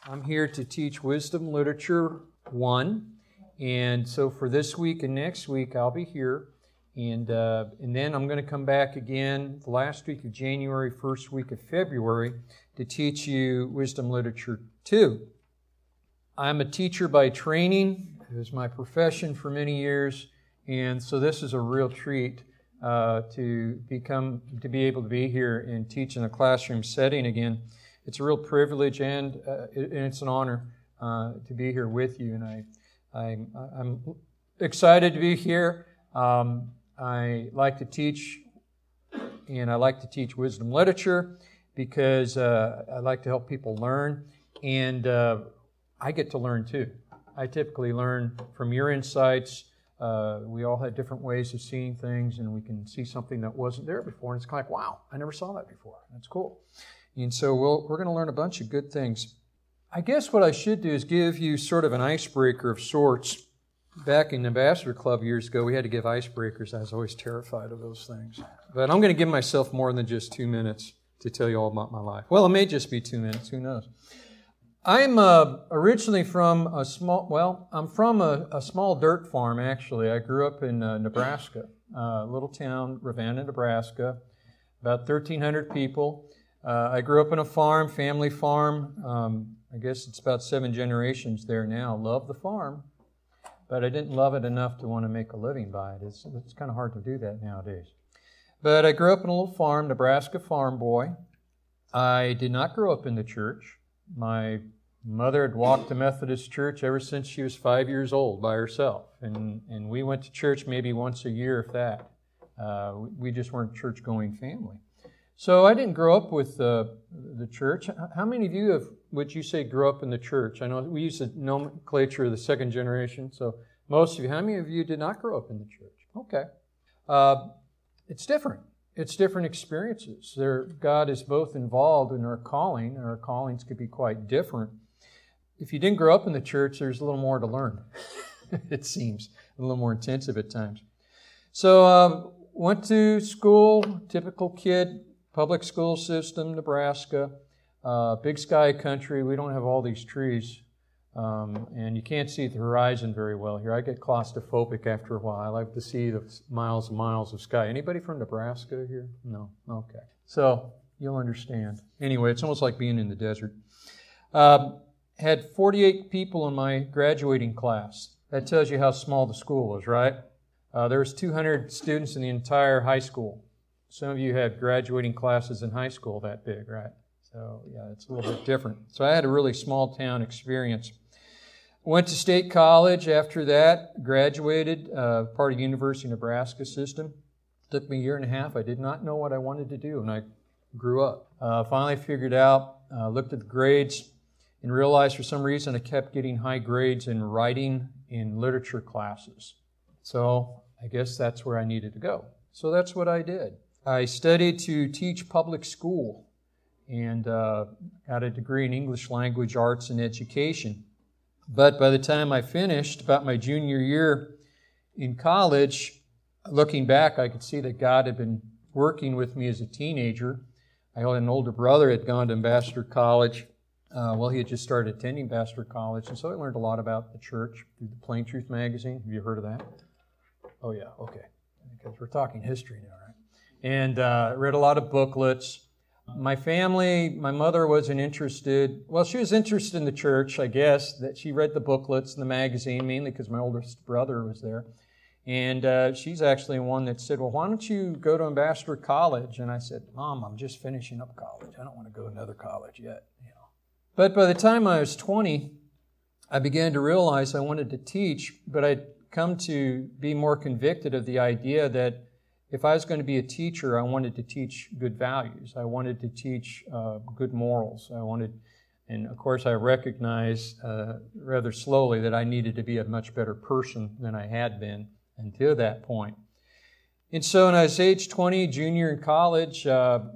I'm here to teach Wisdom Literature 1, and so for this week and next week I'll be here, and then I'm going to come back again the last week of January, first week of February to teach you Wisdom Literature 2. I'm a teacher by training. It was my profession for many years, and so this is a real treat to be able to be here and teach in a classroom setting again. It's a real privilege and it's an honor to be here with you, and I'm excited to be here. I like to teach, and I like to teach wisdom literature because I like to help people learn, and I get to learn too. I typically learn from your insights. We all have different ways of seeing things, and we can see something that wasn't there before, and it's kind of like, wow, I never saw that before. That's cool. And so we're going to learn a bunch of good things. I guess what I should do is give you sort of an icebreaker of sorts. Back in the Ambassador Club years ago, we had to give icebreakers. I was always terrified of those things. But I'm going to give myself more than just 2 minutes to tell you all about my life. Well, it may just be 2 minutes. Who knows? I'm originally from a small dirt farm, actually. I grew up in Nebraska, a little town, Ravenna, Nebraska, about 1,300 people. I grew up in a farm, family farm. I guess it's about 7 generations there now. Love the farm, but I didn't love it enough to want to make a living by it. It's kind of hard to do that nowadays. But I grew up in a little farm, Nebraska farm boy. I did not grow up in the church. My mother had walked to Methodist church ever since she was 5 years old by herself. And we went to church maybe once a year, if that. We just weren't a church-going family. So I didn't grow up with the church. How many of you would you say grew up in the church? I know we use the nomenclature of the second generation, so most of you. How many of you did not grow up in the church? Okay. It's different. It's different experiences. God is both involved in our calling, and our callings could be quite different. If you didn't grow up in the church, there's a little more to learn. It seems a little more intensive at times. So went to school, typical kid, public school system, Nebraska, big sky country. We don't have all these trees, and you can't see the horizon very well here. I get claustrophobic after a while. I like to see the miles and miles of sky. Anybody from Nebraska here? No? Okay. So you'll understand. Anyway, it's almost like being in the desert. Had 48 people in my graduating class. That tells you how small the school was, right? There was 200 students in the entire high school. Some of you had graduating classes in high school that big, right? So, yeah, it's a little bit different. So I had a really small town experience. Went to state college after that, graduated, part of the University of Nebraska system. Took me a year and a half. I did not know what I wanted to do, and I grew up. Finally figured out, looked at the grades, and realized for some reason I kept getting high grades in writing in literature classes. So I guess that's where I needed to go. So that's what I did. I studied to teach public school and got a degree in English language arts and education. But by the time I finished, about my junior year in college, looking back, I could see that God had been working with me as a teenager. I had an older brother who had gone to Ambassador College. He had just started attending Ambassador College, and so I learned a lot about the church through the Plain Truth magazine. Have you heard of that? Oh, yeah, okay. Because we're talking history now, right? And read a lot of booklets. My family, my mother wasn't interested. Well, she was interested in the church, I guess, that she read the booklets in the magazine, mainly because my oldest brother was there. And she's actually one that said, well, why don't you go to Ambassador College? And I said, Mom, I'm just finishing up college. I don't want to go to another college yet. But by the time I was 20, I began to realize I wanted to teach, but I'd come to be more convicted of the idea that if I was going to be a teacher, I wanted to teach good values. I wanted to teach good morals. And of course I recognized rather slowly that I needed to be a much better person than I had been until that point. And so when I was age 20, junior in college,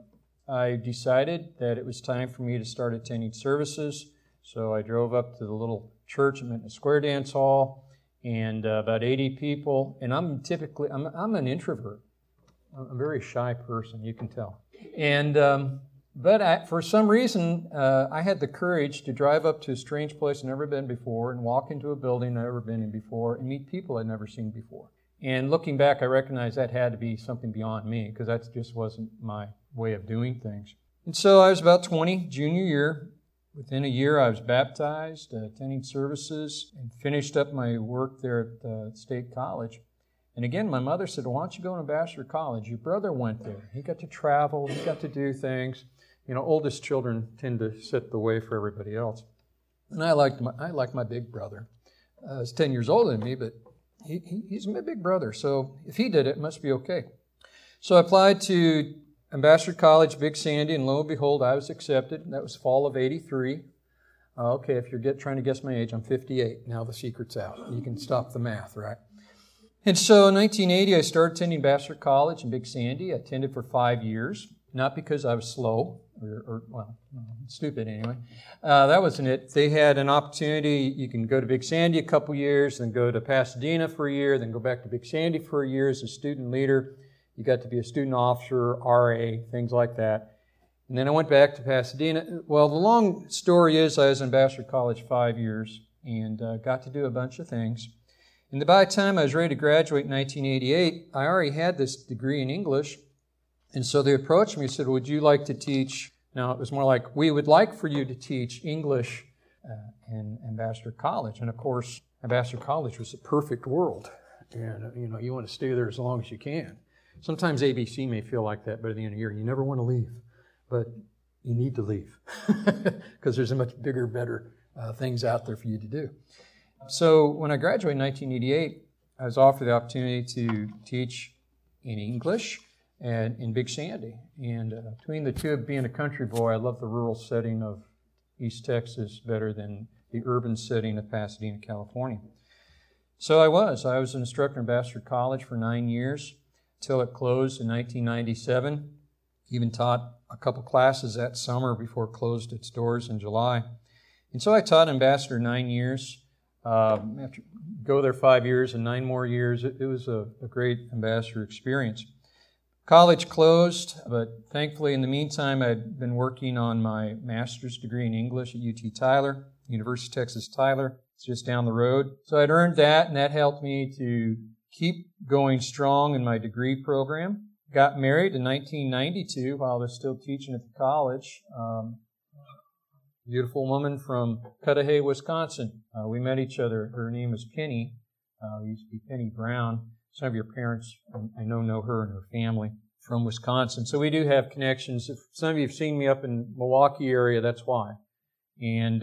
I decided that it was time for me to start attending services. So I drove up to the little church in the Square Dance Hall, and about 80 people. And I'm an introvert. I'm a very shy person, you can tell. And But for some reason, I had the courage to drive up to a strange place I'd never been before and walk into a building I'd never been in before and meet people I'd never seen before. And looking back, I recognize that had to be something beyond me because that just wasn't my way of doing things. And so I was about 20, junior year. Within a year, I was baptized, attending services, and finished up my work there at State College. And again, my mother said, why don't you go to Ambassador College? Your brother went there. He got to travel. He got to do things. You know, oldest children tend to set the way for everybody else. And I liked my big brother. He's 10 years older than me, but he's my big brother. So if he did it, it must be okay. So I applied to Ambassador College, Big Sandy, and lo and behold, I was accepted. That was fall of '83. Okay, if you're trying to guess my age, I'm 58. Now the secret's out. You can stop the math, right? And so in 1980, I started attending Ambassador College in Big Sandy. I attended for 5 years, not because I was slow, or stupid anyway. That wasn't it. They had an opportunity. You can go to Big Sandy a couple years, then go to Pasadena for a year, then go back to Big Sandy for a year as a student leader. You got to be a student officer, RA, things like that. And then I went back to Pasadena. Well, the long story is I was in Ambassador College 5 years and got to do a bunch of things. And by the time I was ready to graduate in 1988, I already had this degree in English. And so they approached me and said, would you like to teach? Now, it was more like, we would like for you to teach English in Ambassador College. And of course, Ambassador College was a perfect world. And, you want to stay there as long as you can. Sometimes ABC may feel like that, but at the end of the year, you never want to leave. But you need to leave because there's a much bigger, better things out there for you to do. So when I graduated in 1988, I was offered the opportunity to teach in English and in Big Sandy. And between the two of being a country boy, I love the rural setting of East Texas better than the urban setting of Pasadena, California. So I was an instructor in Ambassador College for 9 years until it closed in 1997. Even taught a couple classes that summer before it closed its doors in July. And so I taught Ambassador 9 years. After go there 5 years and 9 more years, it was a great ambassador experience. College closed, but thankfully in the meantime, I'd been working on my master's degree in English at UT Tyler, University of Texas Tyler. It's just down the road. So I'd earned that, and that helped me to keep going strong in my degree program. Got married in 1992 while I was still teaching at the college. Beautiful woman from Cudahy, Wisconsin. We met each other. Her name was Penny. Used to be Penny Brown. Some of your parents, I know her and her family from Wisconsin. So we do have connections. If some of you have seen me up in Milwaukee area, that's why. And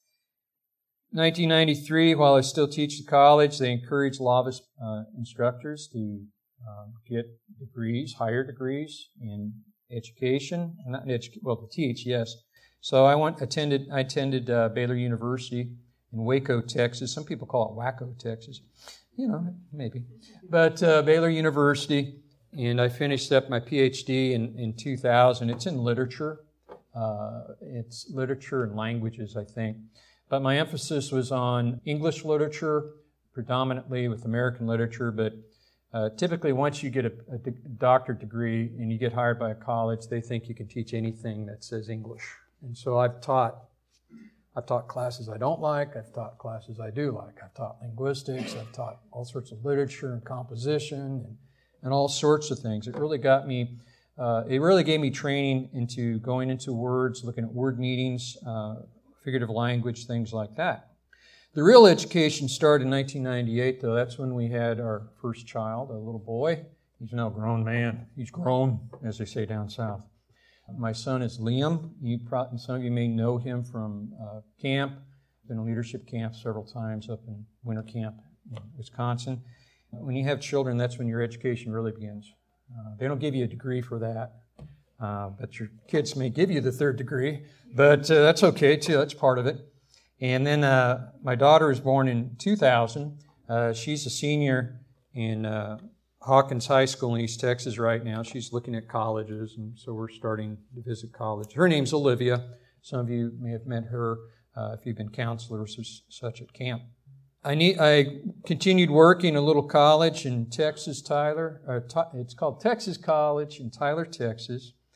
1993, while I still teach at college, they encouraged Lavis instructors to get degrees, higher degrees in education. To teach, yes. So I attended Baylor University in Waco, Texas. Some people call it Waco, Texas. Maybe. But Baylor University, and I finished up my PhD in 2000. It's in literature. It's literature and languages, I think. But my emphasis was on English literature, predominantly with American literature, but typically once you get a doctorate degree and you get hired by a college, they think you can teach anything that says English. And so I've taught classes I don't like, I've taught classes I do like. I've taught linguistics, I've taught all sorts of literature and composition and all sorts of things. It really gave me training into going into words, looking at word meanings, figurative language, things like that. The real education started in 1998, though. That's when we had our first child, a little boy. He's now a grown man. He's grown, as they say down south. My son is Liam. Some of you may know him from camp. Been in leadership camp several times up in winter camp in Wisconsin. When you have children, that's when your education really begins. They don't give you a degree for that, but your kids may give you the third degree, but that's okay too. That's part of it. And then my daughter was born in 2000. She's a senior in Hawkins High School in East Texas right now. She's looking at colleges, and so we're starting to visit college. Her name's Olivia. Some of you may have met her if you've been counselors or such at camp. I continued working a little college in Texas, Tyler. It's called Texas College in Tyler, Texas.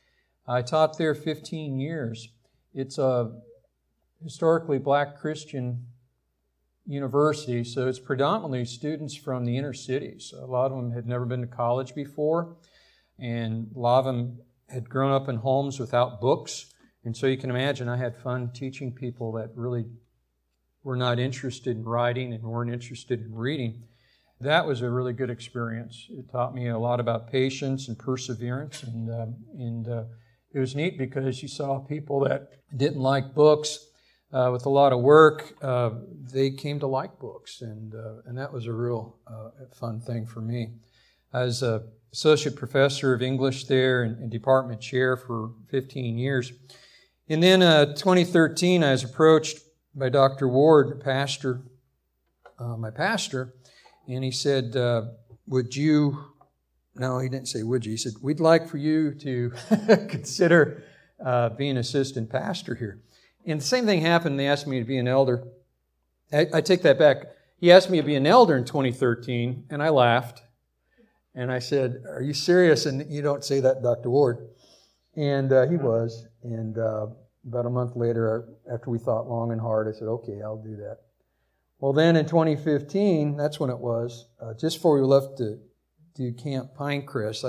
I taught there 15 years. It's a historically black Christian university, so it's predominantly students from the inner cities. A lot of them had never been to college before, and a lot of them had grown up in homes without books. And so you can imagine I had fun teaching people that really were not interested in writing and weren't interested in reading. That was a really good experience. It taught me a lot about patience and perseverance, and it was neat because you saw people that didn't like books with a lot of work. They came to like books, and that was a real fun thing for me. I was an associate professor of English there and department chair for 15 years. And then 2013, I was approached by Dr. Ward, my pastor, and he said, would you, no, he didn't say would you, he said, we'd like for you to consider being assistant pastor here. And the same thing happened, they asked me to be an elder. I take that back. He asked me to be an elder in 2013, and I laughed. And I said, are you serious? And you don't say that, Dr. Ward. And he was. And about a month later, after we thought long and hard, I said, okay, I'll do that. Well, then in 2015, that's when it was, just before we left to do Camp Pinecrest,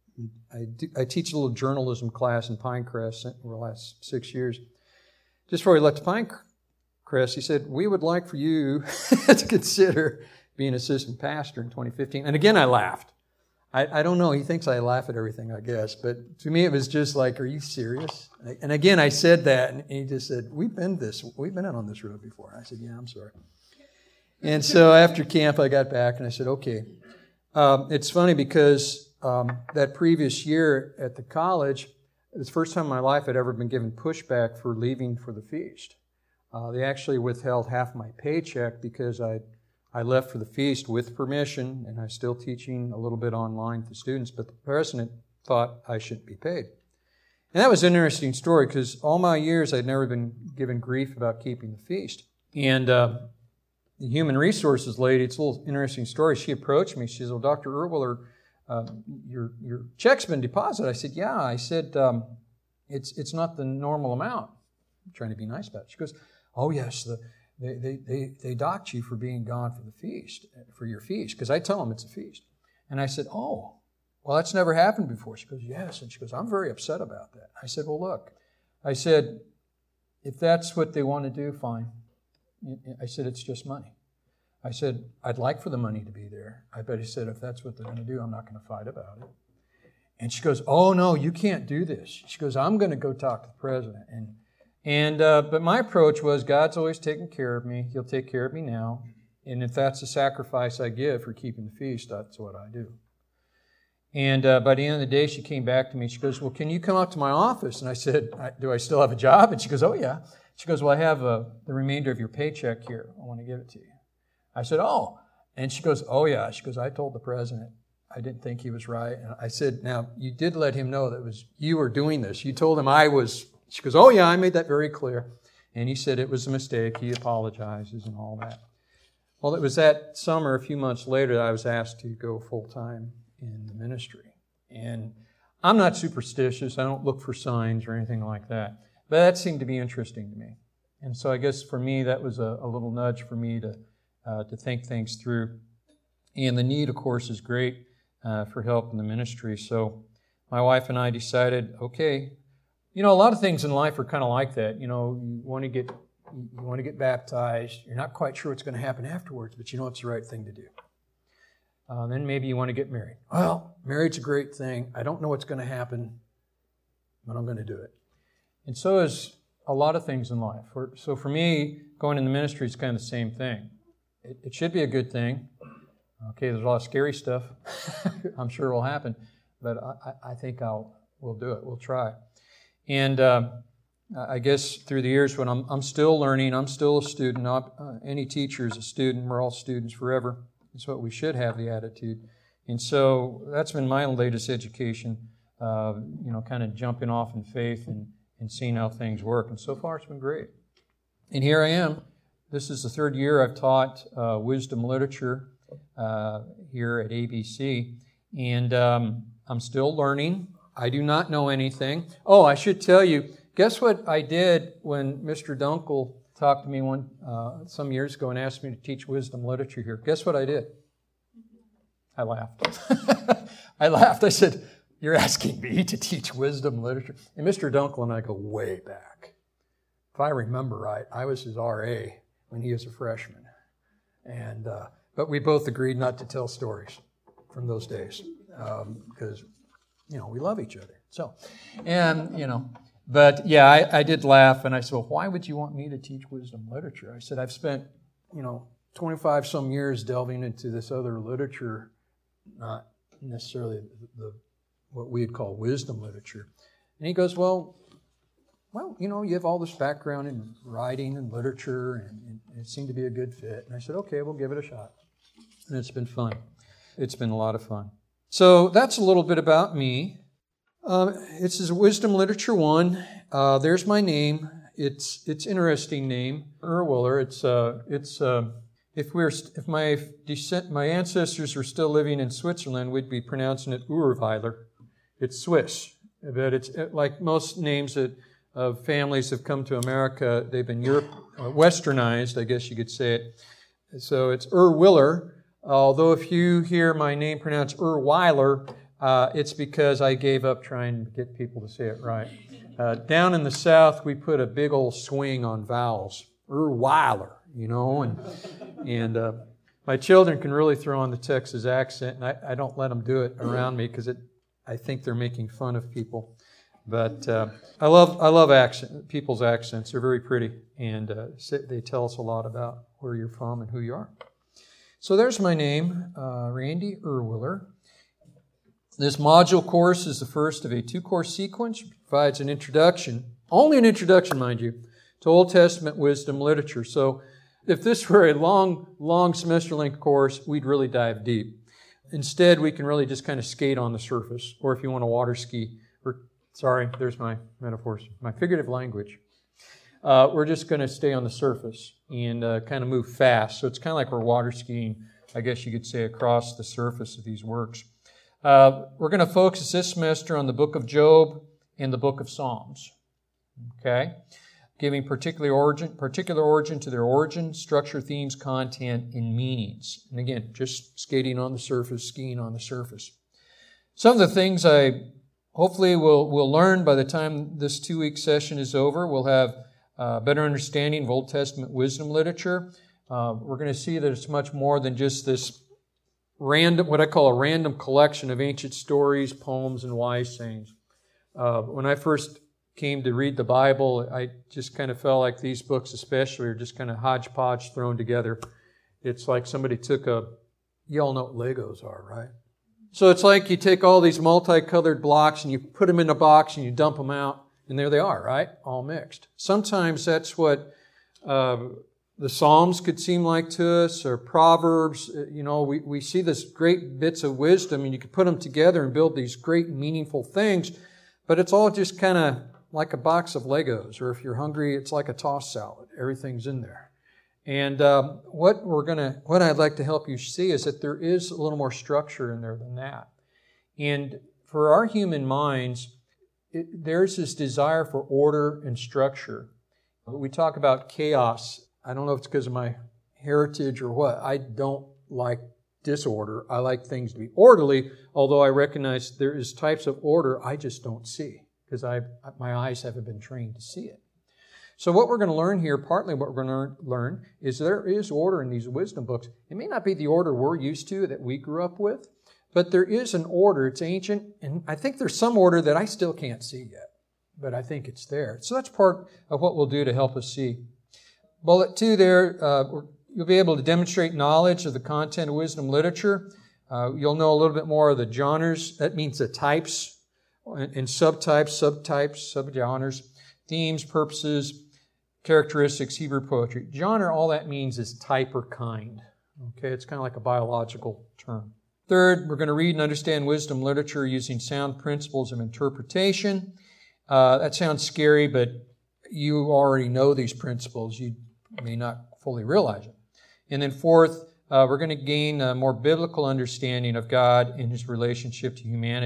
I teach a little journalism class in Pinecrest for the last 6 years. Just before we left to Pinecrest, he said, we would like for you to consider being assistant pastor in 2015. And again, I laughed. I don't know. He thinks I laugh at everything, I guess. But to me, it was just like, are you serious? And again, I said that, and he just said, we've been out on this road before. And I said, yeah, I'm sorry. And so after camp, I got back, and I said, okay. It's funny because that previous year at the college, it was the first time in my life I'd ever been given pushback for leaving for the feast. They actually withheld half my paycheck because I left for the feast with permission, and I was still teaching a little bit online to students, but the president thought I shouldn't be paid. And that was an interesting story because all my years I'd never been given grief about keeping the feast. And the human resources lady, it's a little interesting story. She approached me. She said, well, Dr. Erwiller, your check's been deposited. I said, yeah. I said, it's not the normal amount. I'm trying to be nice about it. She goes, oh, yes, they docked you for being gone for the feast, for your feast, because I tell them it's a feast. And I said, oh, well, that's never happened before. She goes, yes. And she goes, I'm very upset about that. I said, well, look. I said, if that's what they want to do, fine. I said, it's just money. I said, I'd like for the money to be there. I said, if that's what they're going to do, I'm not going to fight about it. And she goes, oh, no, you can't do this. She goes, I'm going to go talk to the president. But my approach was, God's always taken care of me. He'll take care of me now. And if that's the sacrifice I give for keeping the feast, that's what I do. And by the end of the day, she came back to me. She goes, well, can you come up to my office? And I said, do I still have a job? And she goes, oh, yeah. She goes, well, I have the remainder of your paycheck here. I want to give it to you. I said, oh. And she goes, oh, yeah. She goes, I told the president. I didn't think he was right. And I said, now, you did let him know that it was you were doing this. You told him I was. She goes, oh, yeah, I made that very clear. And he said it was a mistake. He apologizes and all that. Well, it was that summer, a few months later, that I was asked to go full-time in the ministry. And I'm not superstitious. I don't look for signs or anything like that. But that seemed to be interesting to me. And so I guess for me, that was a little nudge for me to think things through. And the need, of course, is great for help in the ministry. So my wife and I decided, okay, you know, a lot of things in life are kind of like that. You know, you want to get baptized. You're not quite sure what's going to happen afterwards, but you know it's the right thing to do. Then maybe you want to get married. Well, marriage's a great thing. I don't know what's going to happen, but I'm going to do it. And so is a lot of things in life. So for me, going in the ministry is kind of the same thing. It should be a good thing. Okay, there's a lot of scary stuff. I'm sure it will happen. But I think we'll do it. We'll try. And I guess through the years when I'm still learning, I'm still a student. Any teacher is a student. We're all students forever. That's what we should have, the attitude. And so that's been my latest education, kind of jumping off in faith and seeing how things work. And so far, it's been great. And here I am. This is the third year I've taught wisdom literature here at ABC. And I'm still learning. I do not know anything. Oh, I should tell you, guess what I did when Mr. Dunkel talked to me some years ago and asked me to teach wisdom literature here? Guess what I did? I laughed. I laughed. I said, "You're asking me to teach wisdom literature?" And Mr. Dunkel and I go way back. If I remember right, I was his RA when he was a freshman. But we both agreed not to tell stories from those days because, we love each other. But yeah, I did laugh, and I said, "Well, why would you want me to teach wisdom literature?" I said, "I've spent, 25 some years delving into this other literature, not necessarily what we'd call wisdom literature." And he goes, well, you have all this background in writing and literature, and it seemed to be a good fit. And I said, okay, we'll give it a shot. And it's been fun. It's been a lot of fun. So that's a little bit about me. This is Wisdom Literature 1. There's my name. It's interesting name, Urwiller. If my ancestors were still living in Switzerland, we'd be pronouncing it Urweiler. It's Swiss, but it's like most names of families have come to America. They've been westernized, I guess you could say it. So it's Urwiller. Although if you hear my name pronounced Urweiler, it's because I gave up trying to get people to say it right. Down in the South, we put a big old swing on vowels. Urweiler, and my children can really throw on the Texas accent, and I don't let them do it around me because I think they're making fun of people. But I love people's accents. They're very pretty, and they tell us a lot about where you're from and who you are. So there's my name, Randy Urwiller. This module course is the first of a 2-course sequence. It provides an introduction, only an introduction, mind you, to Old Testament wisdom literature. So if this were a long semester-length course, we'd really dive deep. Instead, we can really just kind of skate on the surface, or if you want to water ski, there's my metaphors, my figurative language. We're just going to stay on the surface and kind of move fast. So it's kind of like we're water skiing, I guess you could say, across the surface of these works. We're going to focus this semester on the book of Job and the book of Psalms. Okay? Giving particular origin to their origin, structure, themes, content, and meanings. And again, just skating on the surface, skiing on the surface. Some of the things hopefully we'll learn by the time this 2-week session is over. We'll have a better understanding of Old Testament wisdom literature. We're going to see that it's much more than just this what I call a random collection of ancient stories, poems, and wise sayings. When I first came to read the Bible, I just kind of felt like these books especially are just kind of hodgepodge thrown together. It's like somebody you all know what Legos are, right? So it's like you take all these multicolored blocks and you put them in a box and you dump them out, and there they are, right? All mixed. Sometimes that's what the Psalms could seem like to us, or Proverbs. We see this great bits of wisdom, and you could put them together and build these great meaningful things, but it's all just kind of like a box of Legos, or if you're hungry, it's like a tossed salad. Everything's in there. And what I'd like to help you see is that there is a little more structure in there than that. And for our human minds, there's this desire for order and structure. We talk about chaos. I don't know if it's because of my heritage or what. I don't like disorder. I like things to be orderly, although I recognize there is types of order I just don't see because my eyes haven't been trained to see it. So what we're going to learn here, partly what we're going to learn, is there is order in these wisdom books. It may not be the order we're used to, that we grew up with, but there is an order. It's ancient, and I think there's some order that I still can't see yet, but I think it's there. So that's part of what we'll do to help us see. Bullet 2 there, you'll be able to demonstrate knowledge of the content of wisdom literature. You'll know a little bit more of the genres. That means the types and subtypes, subgenres, themes, purposes, characteristics, Hebrew poetry. Genre, all that means is type or kind. Okay, it's kind of like a biological term. Third, we're going to read and understand wisdom literature using sound principles of interpretation. That sounds scary, but you already know these principles. You may not fully realize it. And then fourth, we're going to gain a more biblical understanding of God and His relationship to humanity.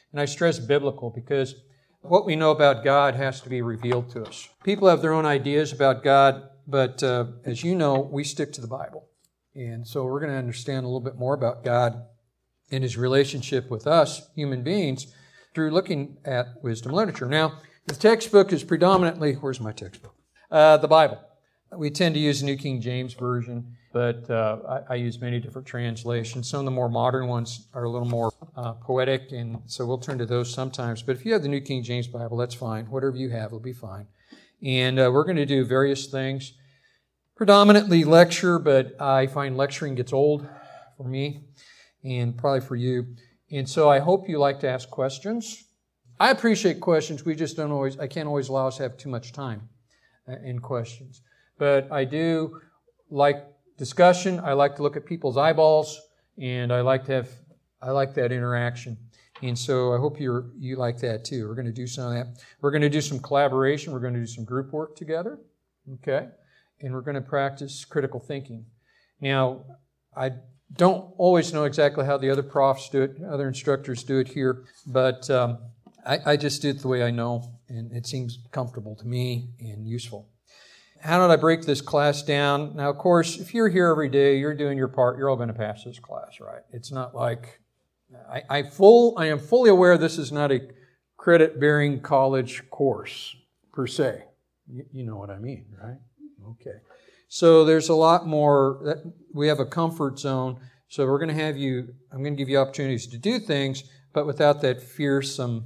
And I stress biblical because what we know about God has to be revealed to us. People have their own ideas about God, but as you know, we stick to the Bible. And so we're going to understand a little bit more about God and His relationship with us, human beings, through looking at wisdom literature. Now, the textbook is predominantly, where's my textbook? The Bible. We tend to use the New King James Version, but I use many different translations. Some of the more modern ones are a little more poetic, and so we'll turn to those sometimes. But if you have the New King James Bible, that's fine. Whatever you have will be fine. And we're going to do various things. Predominantly lecture, but I find lecturing gets old for me and probably for you. And so I hope you like to ask questions. I appreciate questions. We just I can't always allow us to have too much time in questions. But I do like discussion. I like to look at people's eyeballs, and I like that interaction. And so I hope you like that too. We're going to do some of that. We're going to do some collaboration. We're going to do some group work together. Okay? And we're going to practice critical thinking. Now, I don't always know exactly how the other profs do it, other instructors do it here, but I just do it the way I know, and it seems comfortable to me and useful. How did I break this class down? Now, of course, if you're here every day, you're doing your part, you're all going to pass this class, right? It's not like, I am fully aware this is not a credit-bearing college course, per se. You know what I mean, right? Okay. So there's a lot more. We have a comfort zone. So I'm going to give you opportunities to do things, but without that fearsomeness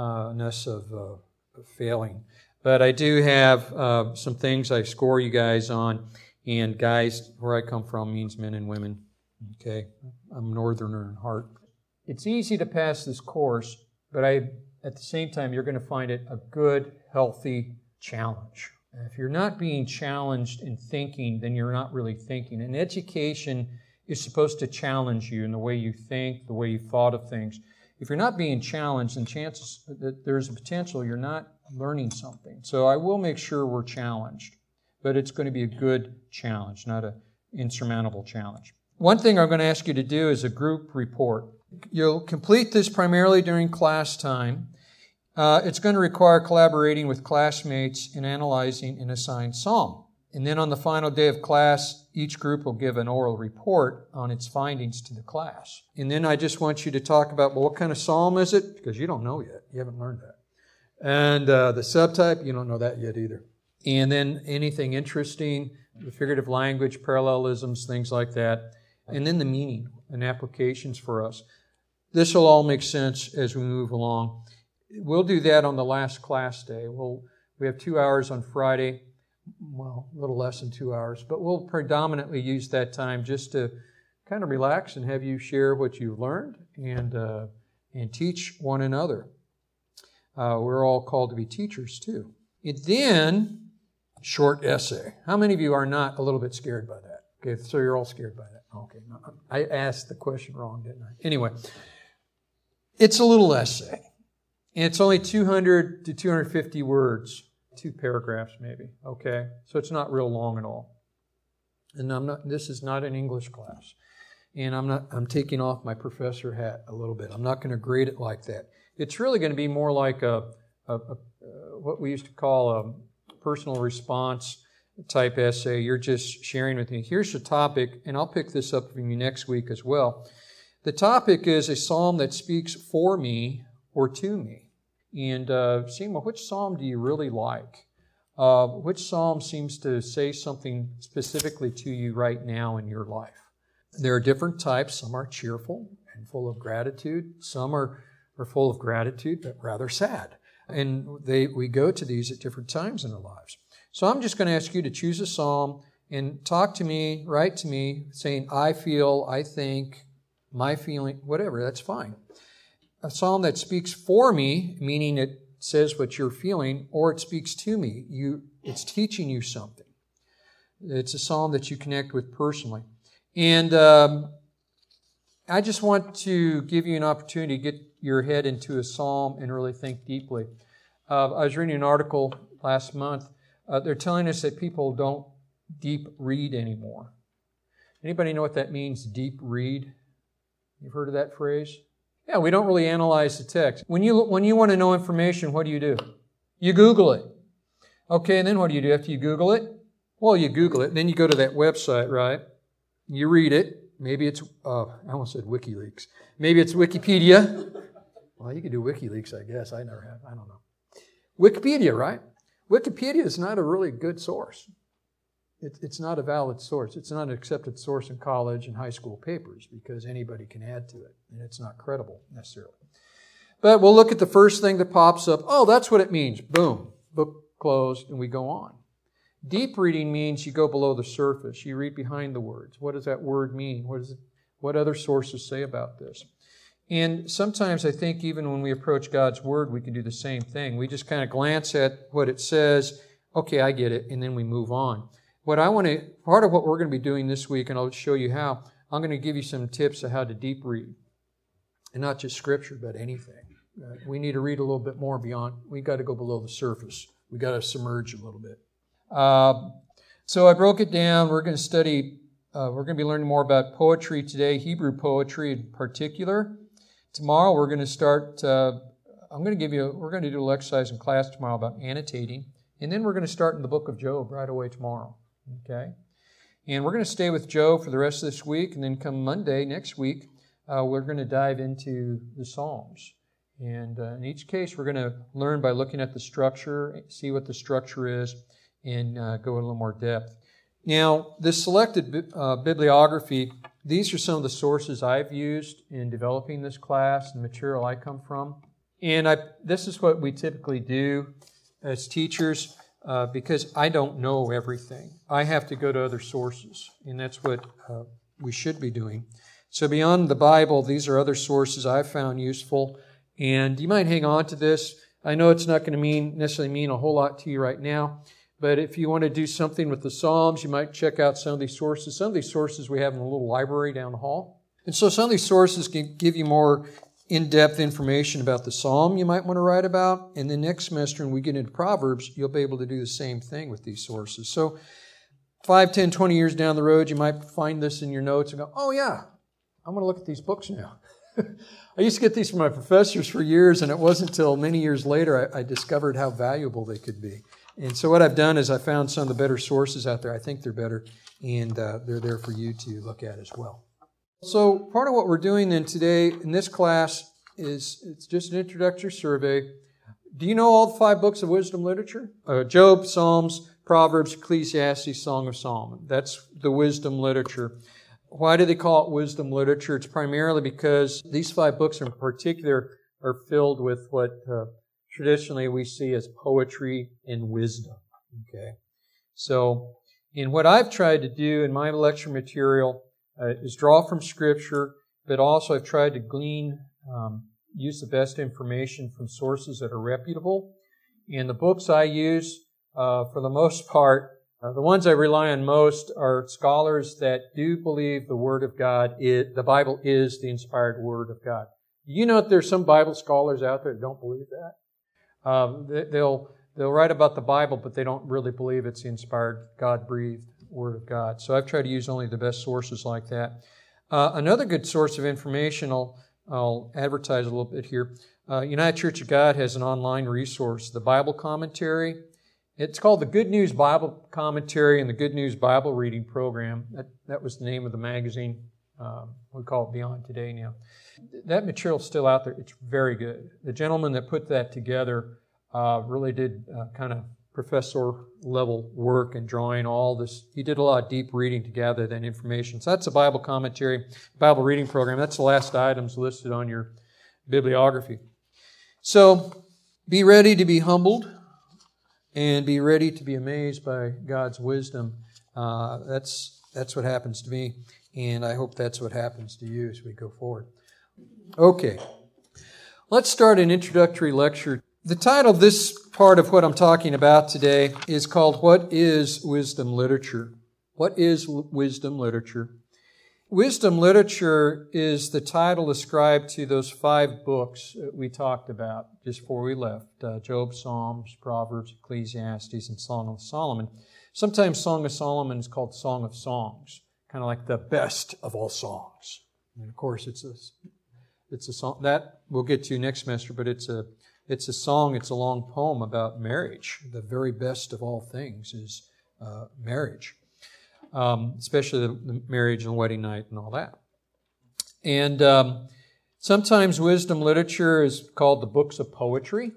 of failing. But I do have some things I score you guys on. And guys, where I come from means men and women. Okay. I'm Northerner in heart. It's easy to pass this course, but at the same time, you're going to find it a good, healthy challenge. If you're not being challenged in thinking, then you're not really thinking. And education is supposed to challenge you in the way you think, the way you thought of things. If you're not being challenged, then chances that there's a potential you're not learning something. So I will make sure we're challenged, but it's going to be a good challenge, not an insurmountable challenge. One thing I'm going to ask you to do is a group report. You'll complete this primarily during class time. It's going to require collaborating with classmates in analyzing an assigned psalm. And then on the final day of class, each group will give an oral report on its findings to the class. And then I just want you to talk about, well, what kind of psalm is it? Because you don't know yet. You haven't learned that. And the subtype, you don't know that yet either. And then anything interesting, the figurative language, parallelisms, things like that. And then the meaning and applications for us. This will all make sense as we move along. We'll do that on the last class day. We have 2 hours on Friday, well, a little less than 2 hours, but we'll predominantly use that time just to kind of relax and have you share what you've learned and teach one another. We're all called to be teachers too. And then, short essay. How many of you are not a little bit scared by that? Okay, so you're all scared by that. Okay, no, I asked the question wrong, didn't I? Anyway, it's a little essay. And it's only 200 to 250 words, 2 paragraphs maybe, okay? So it's not real long at all. And this is not an English class. And I'm taking off my professor hat a little bit. I'm not going to grade it like that. It's really going to be more like what we used to call a personal response type essay. You're just sharing with me. Here's the topic, and I'll pick this up from you next week as well. The topic is a psalm that speaks for me or to me. And seeing, well, which psalm do you really like? Which psalm seems to say something specifically to you right now in your life? There are different types. Some are cheerful and full of gratitude. Some are full of gratitude but rather sad. And we go to these at different times in our lives. So I'm just going to ask you to choose a psalm and talk to me, write to me, saying, I feel, I think, my feeling, whatever, that's fine. A psalm that speaks for me, meaning it says what you're feeling, or it speaks to me. It's teaching you something. It's a psalm that you connect with personally. And I just want to give you an opportunity to get your head into a psalm and really think deeply. I was reading an article last month. They're telling us that people don't deep read anymore. Anybody know what that means, deep read? You've heard of that phrase? Yeah, we don't really analyze the text. When you want to know information, what do? You Google it. Okay, and then what do you do after you Google it? Well, you Google it, and then you go to that website, right? You read it. Maybe it's, I almost said WikiLeaks. Maybe it's Wikipedia. Well, you could do WikiLeaks, I guess. I never have. I don't know. Wikipedia, right? Wikipedia is not a really good source. It's not a valid source. It's not an accepted source in college and high school papers because anybody can add to it, and it's not credible necessarily. But we'll look at the first thing that pops up. Oh, that's what it means. Boom. Book closed, and we go on. Deep reading means you go below the surface. You read behind the words. What does that word mean? What other sources say about this? And sometimes I think even when we approach God's Word, we can do the same thing. We just kind of glance at what it says. Okay, I get it, and then we move on. Part of what we're going to be doing this week, and I'll show you how, I'm going to give you some tips on how to deep read. And not just Scripture, but anything. We need to read a little bit more beyond. We got to go below the surface. We got to submerge a little bit. So I broke it down. We're going to study, we're going to be learning more about poetry today, Hebrew poetry in particular. Tomorrow we're going to start, we're going to do a little exercise in class tomorrow about annotating. And then we're going to start in the book of Job right away tomorrow. Okay? And we're going to stay with Job for the rest of this week. And then come Monday, next week, we're going to dive into the Psalms. And in each case, we're going to learn by looking at the structure, see what the structure is, and go in a little more depth. Now, this selected bibliography, these are some of the sources I've used in developing this class, the material I come from. And this is what we typically do as teachers because I don't know everything. I have to go to other sources, and that's what we should be doing. So beyond the Bible, these are other sources I've found useful. And you might hang on to this. I know it's not going to necessarily mean a whole lot to you right now, but if you want to do something with the Psalms, you might check out some of these sources. Some of these sources we have in a little library down the hall. And so some of these sources can give you more in-depth information about the Psalm you might want to write about. And then next semester, when we get into Proverbs, you'll be able to do the same thing with these sources. So 5, 10, 20 years down the road, you might find this in your notes and go, oh yeah, I'm going to look at these books now. I used to get these from my professors for years, and it wasn't until many years later I discovered how valuable they could be. And so what I've done is I found some of the better sources out there. I think they're better, and they're there for you to look at as well. So part of what we're doing then today in this class is it's just an introductory survey. Do you know all the 5 books of wisdom literature? Job, Psalms, Proverbs, Ecclesiastes, Song of Solomon. That's the wisdom literature. Why do they call it wisdom literature? It's primarily because these 5 books in particular are filled with what traditionally we see as poetry and wisdom. Okay, so in what I've tried to do in my lecture material is draw from Scripture, but also I've tried to use the best information from sources that are reputable. And the books I use, for the most part, the ones I rely on most are scholars that do believe the Word of God, the Bible is the inspired Word of God. You know that there's some Bible scholars out there that don't believe that? They'll write about the Bible, but they don't really believe it's the inspired, God-breathed Word of God. So I've tried to use only the best sources like that. Another good source of information, I'll advertise a little bit here. United Church of God has an online resource, the Bible Commentary. It's called the Good News Bible Commentary and the Good News Bible Reading Program. That was the name of the magazine. We call it Beyond Today now. That material's still out there. It's very good. The gentleman that put that together really did kind of professor-level work in drawing all this. He did a lot of deep reading to gather that information. So that's a Bible Commentary, Bible Reading Program. That's the last items listed on your bibliography. So be ready to be humbled and be ready to be amazed by God's wisdom. That's what happens to me, and I hope that's what happens to you as we go forward. Okay, let's start an introductory lecture. The title of this part of what I'm talking about today is called, What is Wisdom Literature? What is wisdom literature? Wisdom literature is the title ascribed to those 5 books that we talked about just before we left. Job, Psalms, Proverbs, Ecclesiastes, and Song of Solomon. Sometimes Song of Solomon is called Song of Songs, kind of like the best of all songs. And of course, it's It's a song that we'll get to next semester, but it's a song, it's a long poem about marriage. The very best of all things is marriage, especially the marriage and wedding night and all that. And sometimes wisdom literature is called the books of poetry,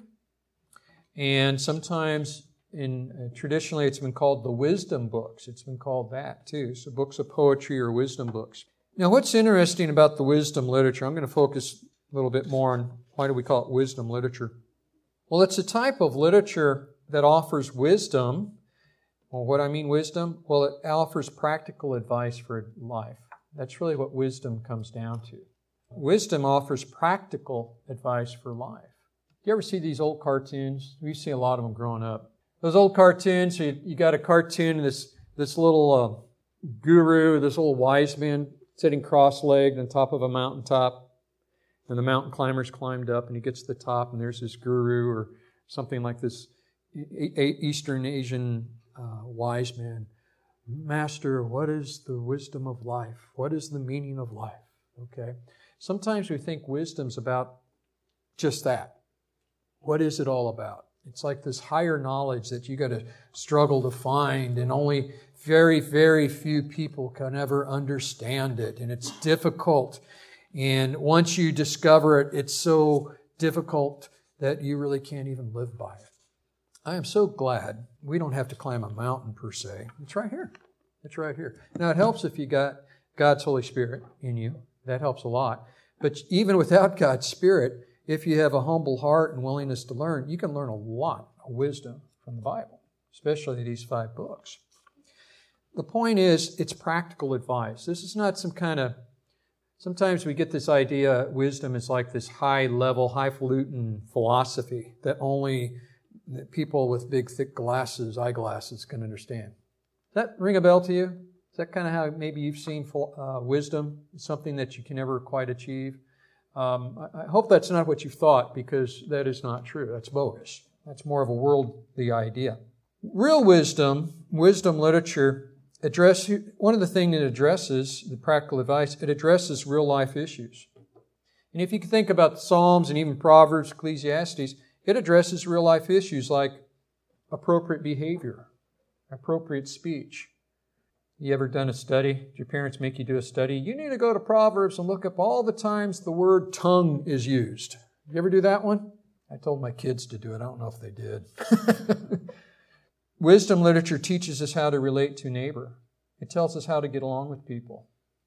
and sometimes traditionally it's been called the wisdom books. It's been called that too. So books of poetry or wisdom books. Now, what's interesting about the wisdom literature, I'm going to focus a little bit more on why do we call it wisdom literature. Well, it's a type of literature that offers wisdom. Well, what I mean wisdom? Well, it offers practical advice for life. That's really what wisdom comes down to. Wisdom offers practical advice for life. Do you ever see these old cartoons? We see a lot of them growing up. Those old cartoons, you got a cartoon of this little guru, this little wise man sitting cross-legged on top of a mountaintop. And the mountain climbers climbed up, and he gets to the top, and there's this guru or something like this Eastern Asian wise man. Master, what is the wisdom of life? What is the meaning of life? Okay. Sometimes we think wisdom's about just that. What is it all about? It's like this higher knowledge that you got to struggle to find, and only very, very few people can ever understand it, and it's difficult. And once you discover it, it's so difficult that you really can't even live by it. I am so glad we don't have to climb a mountain per se. It's right here. It's right here. Now, it helps if you got God's Holy Spirit in you. That helps a lot. But even without God's Spirit, if you have a humble heart and willingness to learn, you can learn a lot of wisdom from the Bible, especially these 5 books. The point is, it's practical advice. This is not some kind of... Sometimes we get this idea wisdom is like this high-level, highfalutin philosophy that only people with big, thick eyeglasses can understand. Does that ring a bell to you? Is that kind of how maybe you've seen wisdom, something that you can never quite achieve? I hope that's not what you thought, because that is not true. That's bogus. That's more of a worldly idea. Real wisdom literature, one of the things it addresses, the practical advice, it addresses real life issues. And if you can think about the Psalms and even Proverbs, Ecclesiastes, it addresses real life issues like appropriate behavior, appropriate speech. You ever done a study? Did your parents make you do a study? You need to go to Proverbs and look up all the times the word tongue is used. You ever do that one? I told my kids to do it. I don't know if they did. Wisdom literature teaches us how to relate to neighbor. It tells us how to get along with people.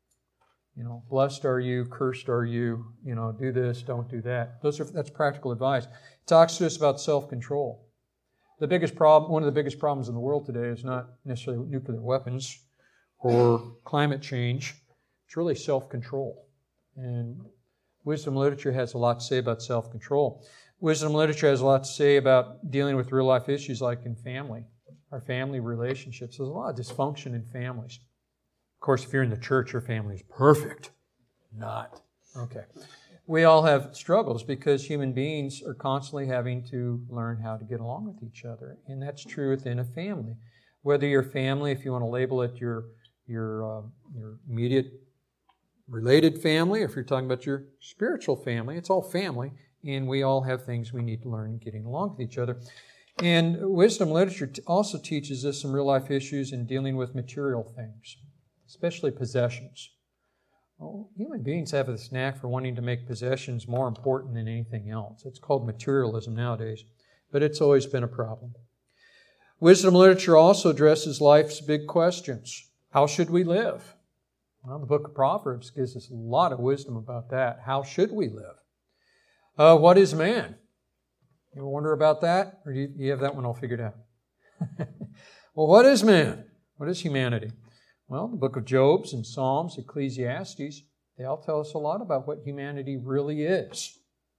Blessed are you, cursed are you, do this, don't do that. That's practical advice. It talks to us about self-control. One of the biggest problems in the world today is not necessarily nuclear weapons or climate change. It's really self-control. And wisdom literature has a lot to say about self-control. Wisdom literature has a lot to say about dealing with real-life issues like in family, our family relationships. There's a lot of dysfunction in families. Of course, if you're in the church, your family is perfect. Not. Okay. We all have struggles because human beings are constantly having to learn how to get along with each other. And that's true within a family. Whether your family, if you want to label it your immediate related family, or if you're talking about your spiritual family, it's all family. And we all have things we need to learn in getting along with each other. And wisdom literature also teaches us some real-life issues in dealing with material things, especially possessions. Well, human beings have this knack for wanting to make possessions more important than anything else. It's called materialism nowadays, but it's always been a problem. Wisdom literature also addresses life's big questions. How should we live? Well, the book of Proverbs gives us a lot of wisdom about that. How should we live? What is man? You ever wonder about that? Or do you have that one all figured out? Well, what is man? What is humanity? Well, the book of Job and Psalms, Ecclesiastes, they all tell us a lot about what humanity really is.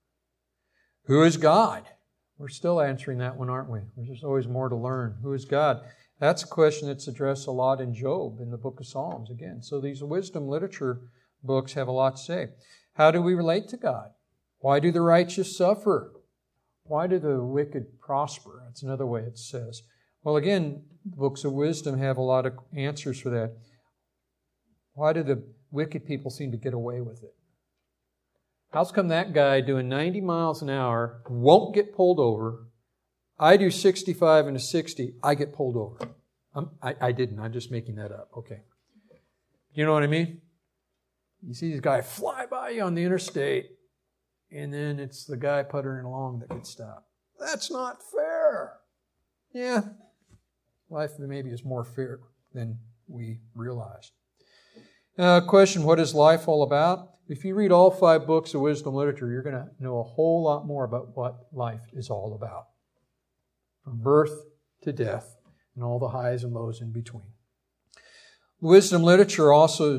Who is God? We're still answering that one, aren't we? There's always more to learn. Who is God? That's a question that's addressed a lot in Job, in the book of Psalms, again. So these wisdom literature books have a lot to say. How do we relate to God? Why do the righteous suffer? Why do the wicked prosper? That's another way it says. Well, again, the books of wisdom have a lot of answers for that. Why do the wicked people seem to get away with it? How's come that guy doing 90 miles an hour won't get pulled over? I do 65 and a 60, I get pulled over. I didn't. I'm just making that up. Okay. You know what I mean? You see this guy fly by you on the interstate, and then it's the guy puttering along that gets stopped. That's not fair. Yeah. Life maybe is more fair than we realize. Question, what is life all about? If you read all 5 books of wisdom literature, you're going to know a whole lot more about what life is all about. From birth to death, and all the highs and lows in between. Wisdom literature also,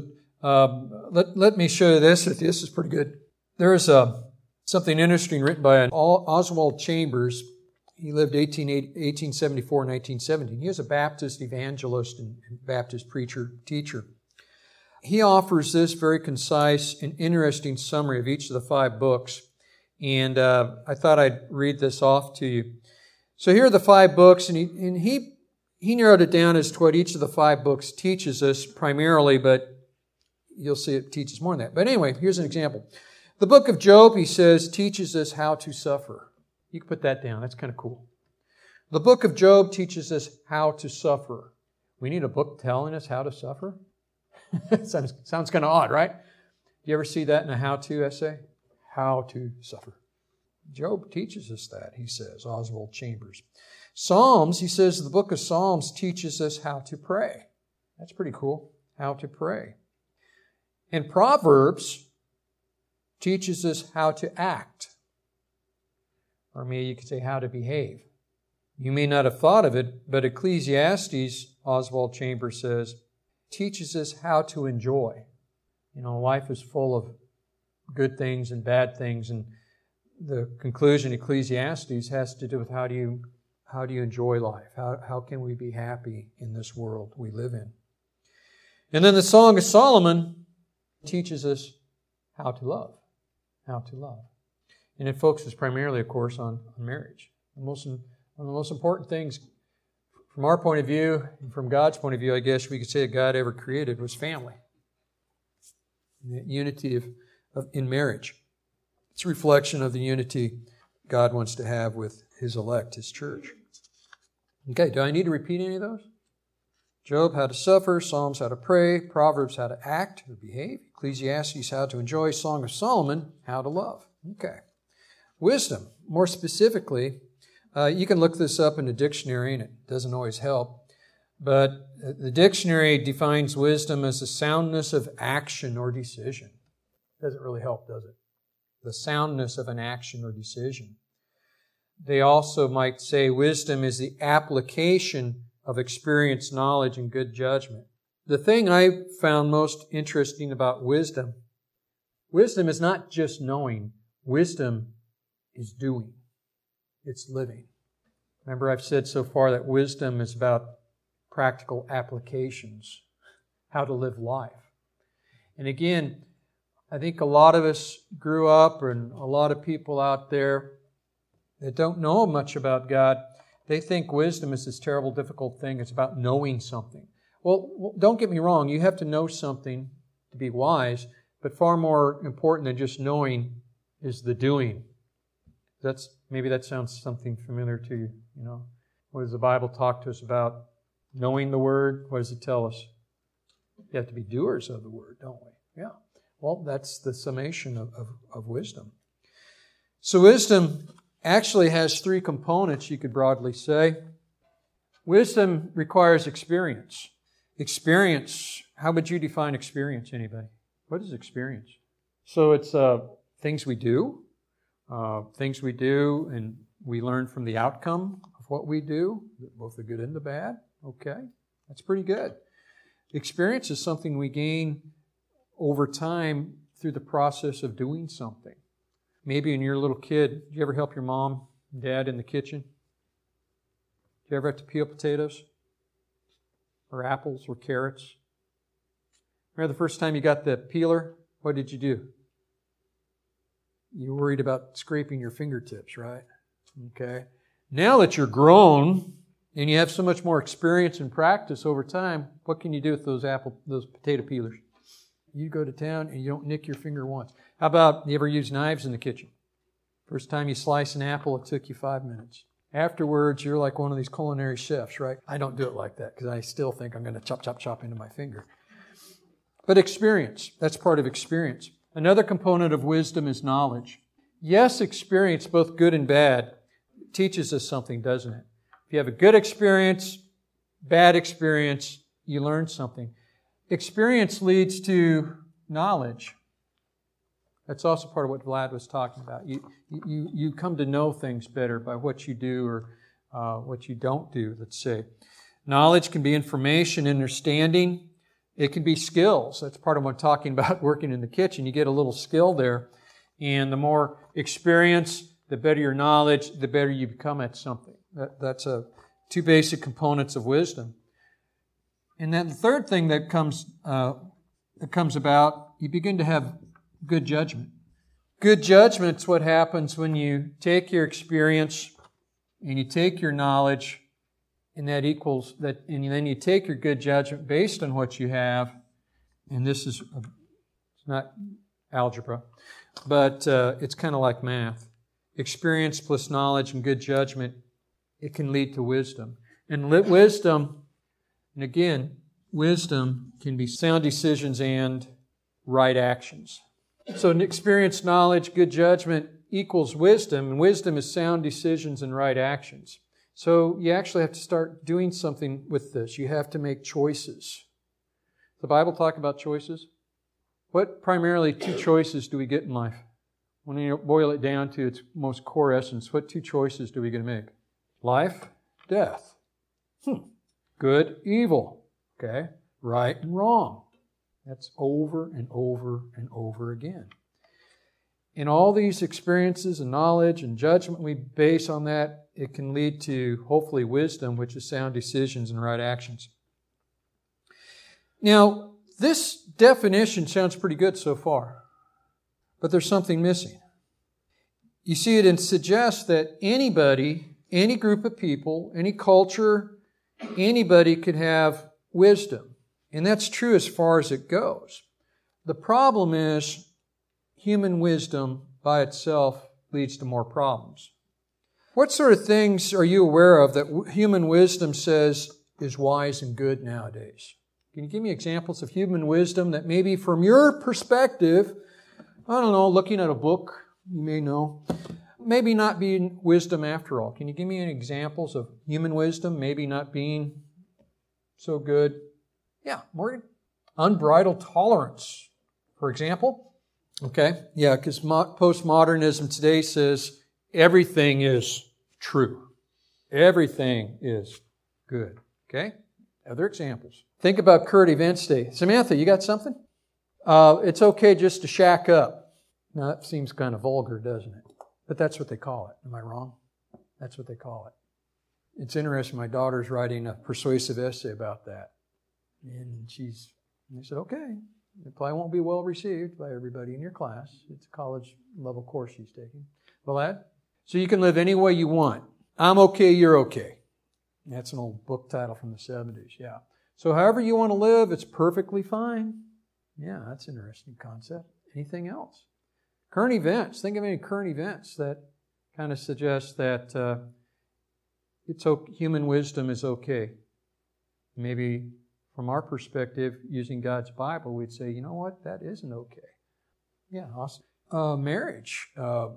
let me show you this. This is pretty good. There is something interesting written by Oswald Chambers. He lived 1874 and 1917. He was a Baptist evangelist and Baptist preacher, teacher. He offers this very concise and interesting summary of each of the 5 books. And I thought I'd read this off to you. So here are the 5 books, and he narrowed it down as to what each of the 5 books teaches us primarily, but you'll see it teaches more than that. But anyway, here's an example. The book of Job, he says, teaches us how to suffer. You can put that down. That's kind of cool. The book of Job teaches us how to suffer. We need a book telling us how to suffer? Sounds kind of odd, right? You ever see that in a how-to essay? How to suffer. Job teaches us that, he says, Oswald Chambers. Psalms, he says, the book of Psalms teaches us how to pray. That's pretty cool, how to pray. And Proverbs teaches us how to act. Or maybe you could say how to behave. You may not have thought of it, but Ecclesiastes, Oswald Chambers says, teaches us how to enjoy. You know, life is full of good things and bad things, and the conclusion, Ecclesiastes, has to do with how do you enjoy life? How can we be happy in this world we live in? And then the Song of Solomon teaches us how to love. How to love. And it focuses primarily, of course, on marriage. One of the most important things from our point of view, and from God's point of view, I guess we could say that God ever created was family. The unity in marriage. It's a reflection of the unity God wants to have with His elect, His church. Okay, do I need to repeat any of those? Job, how to suffer. Psalms, how to pray. Proverbs, how to act or behave. Ecclesiastes, how to enjoy. Song of Solomon, how to love. Okay. Wisdom, more specifically, you can look this up in a dictionary, and it doesn't always help. But the dictionary defines wisdom as the soundness of action or decision. Doesn't really help, does it? The soundness of an action or decision. They also might say wisdom is the application of experienced knowledge and good judgment. The thing I found most interesting about wisdom is not just knowing. Wisdom is doing. It's living. Remember, I've said so far that wisdom is about practical applications, how to live life. And again, I think a lot of us grew up, and a lot of people out there that don't know much about God, they think wisdom is this terrible, difficult thing. It's about knowing something. Well, don't get me wrong. You have to know something to be wise, but far more important than just knowing is the doing. Maybe that sounds something familiar to you. You know, what does the Bible talk to us about? Knowing the Word. What does it tell us? You have to be doers of the Word, don't we? Yeah. Well, that's the summation of wisdom. So wisdom actually has 3 components, you could broadly say. Wisdom requires experience. Experience, how would you define experience, anybody? What is experience? So it's things we do, and we learn from the outcome of what we do, both the good and the bad. Okay, that's pretty good. Experience is something we gain over time through the process of doing something. Maybe when you're a little kid, did you ever help your mom and dad in the kitchen? Did you ever have to peel potatoes? Or apples or carrots? Remember the first time you got the peeler? What did you do? You were worried about scraping your fingertips, right? Okay. Now that you're grown and you have so much more experience and practice over time, what can you do with those potato peelers? you go to town and you don't nick your finger once. How about, you ever use knives in the kitchen? First time you slice an apple, it took you 5 minutes. Afterwards, you're like one of these culinary chefs, right? I don't do it like that because I still think I'm going to chop into my finger. But experience, that's part of experience. Another component of wisdom is knowledge. Yes, experience, both good and bad, teaches us something, doesn't it? If you have a good experience, bad experience, you learn something. Experience leads to knowledge. That's also part of what Vlad was talking about. You come to know things better by what you do or what you don't do, let's say. Knowledge can be information, understanding. It can be skills. That's part of what I'm talking about working in the kitchen. You get a little skill there. And the more experience, the better your knowledge, the better you become at something. That's two basic components of wisdom. And then the third thing that comes about, you begin to have good judgment. Good judgment's what happens when you take your experience and you take your knowledge, and that equals that, and then you take your good judgment based on what you have. And this is it's not algebra, but it's kind of like math. Experience plus knowledge and good judgment, it can lead to wisdom. And wisdom, and again, wisdom can be sound decisions and right actions. So experience, knowledge, good judgment equals wisdom, and wisdom is sound decisions and right actions. So you actually have to start doing something with this. You have to make choices. The Bible talk about choices? What primarily two choices do we get in life? When you boil it down to its most core essence, what two choices do we get to make? Life, death. Good, evil. Okay? Right and wrong. That's over and over and over again. And all these experiences and knowledge and judgment we base on that, it can lead to, hopefully, wisdom, which is sound decisions and right actions. Now, this definition sounds pretty good so far, but there's something missing. You see, it suggests that anybody, any group of people, any culture, anybody could have wisdom. And that's true as far as it goes. The problem is human wisdom by itself leads to more problems. What sort of things are you aware of that human wisdom says is wise and good nowadays? Can you give me examples of human wisdom that maybe from your perspective, I don't know, looking at a book, you may know, maybe not being wisdom after all. Can you give me any examples of human wisdom maybe not being so good? Yeah, Morgan. Unbridled tolerance, for example. Okay, yeah, because postmodernism today says everything is true. Everything is good. Okay? Other examples. Think about current events today. Samantha, you got something? It's okay just to shack up. Now, that seems kind of vulgar, doesn't it? But that's what they call it. Am I wrong? That's what they call it. It's interesting. My daughter's writing a persuasive essay about that. And they said, okay, it probably won't be well received by everybody in your class. It's a college level course she's taking. Vlad? So you can live any way you want. I'm okay, you're okay. That's an old book title from the 70s, yeah. So however you want to live, it's perfectly fine. Yeah, that's an interesting concept. Anything else? Current events. Think of any current events that kind of suggest that human wisdom is okay. Maybe from our perspective, using God's Bible, we'd say, you know what, that isn't okay. Yeah, awesome. Marriage.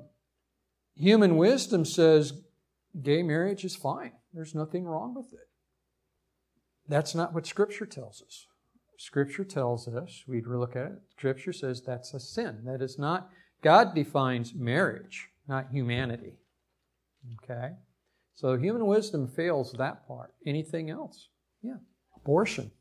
Human wisdom says gay marriage is fine. There's nothing wrong with it. That's not what Scripture tells us. Scripture tells us, we'd look at it, Scripture says that's a sin. That is not, God defines marriage, not humanity. Okay? So human wisdom fails that part. Anything else? Yeah. Abortion.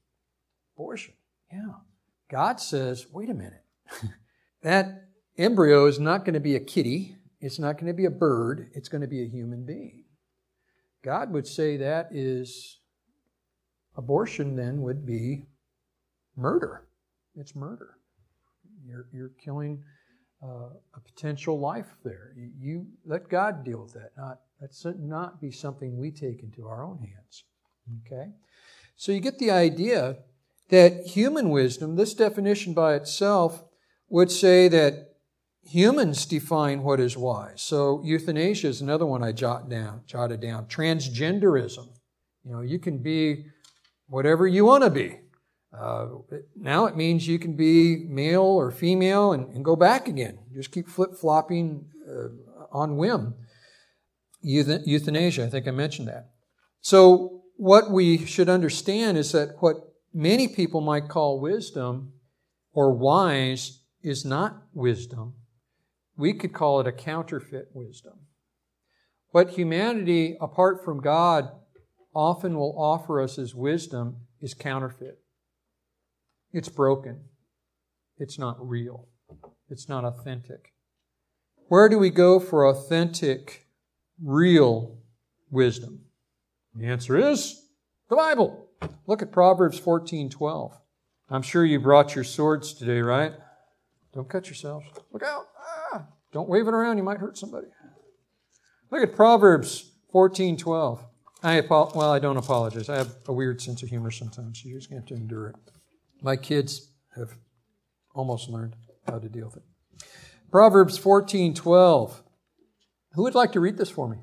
Yeah. God says, wait a minute. That embryo is not going to be a kitty. It's not going to be a bird. It's going to be a human being. God would say that is, abortion then would be murder. It's murder. You're killing a potential life there. You let God deal with that. That's not be something we take into our own hands. Okay? So you get the idea. that human wisdom, this definition by itself, would say that humans define what is wise. So euthanasia is another one I jotted down. Transgenderism. You can be whatever you want to be. Now it means you can be male or female and go back again. Just keep flip-flopping on whim. Euthanasia, I think I mentioned that. So what we should understand is that what many people might call wisdom or wise is not wisdom. We could call it a counterfeit wisdom. What humanity, apart from God, often will offer us as wisdom is counterfeit. It's broken. It's not real. It's not authentic. Where do we go for authentic, real wisdom? The answer is the Bible. Look at Proverbs 14:12. I'm sure you brought your swords today, right? Don't cut yourselves. Look out. Don't wave it around. You might hurt somebody. Look at Proverbs 14:12. I don't apologize. I have a weird sense of humor sometimes, so you're just going to have to endure it. My kids have almost learned how to deal with it. Proverbs 14:12. Who would like to read this for me?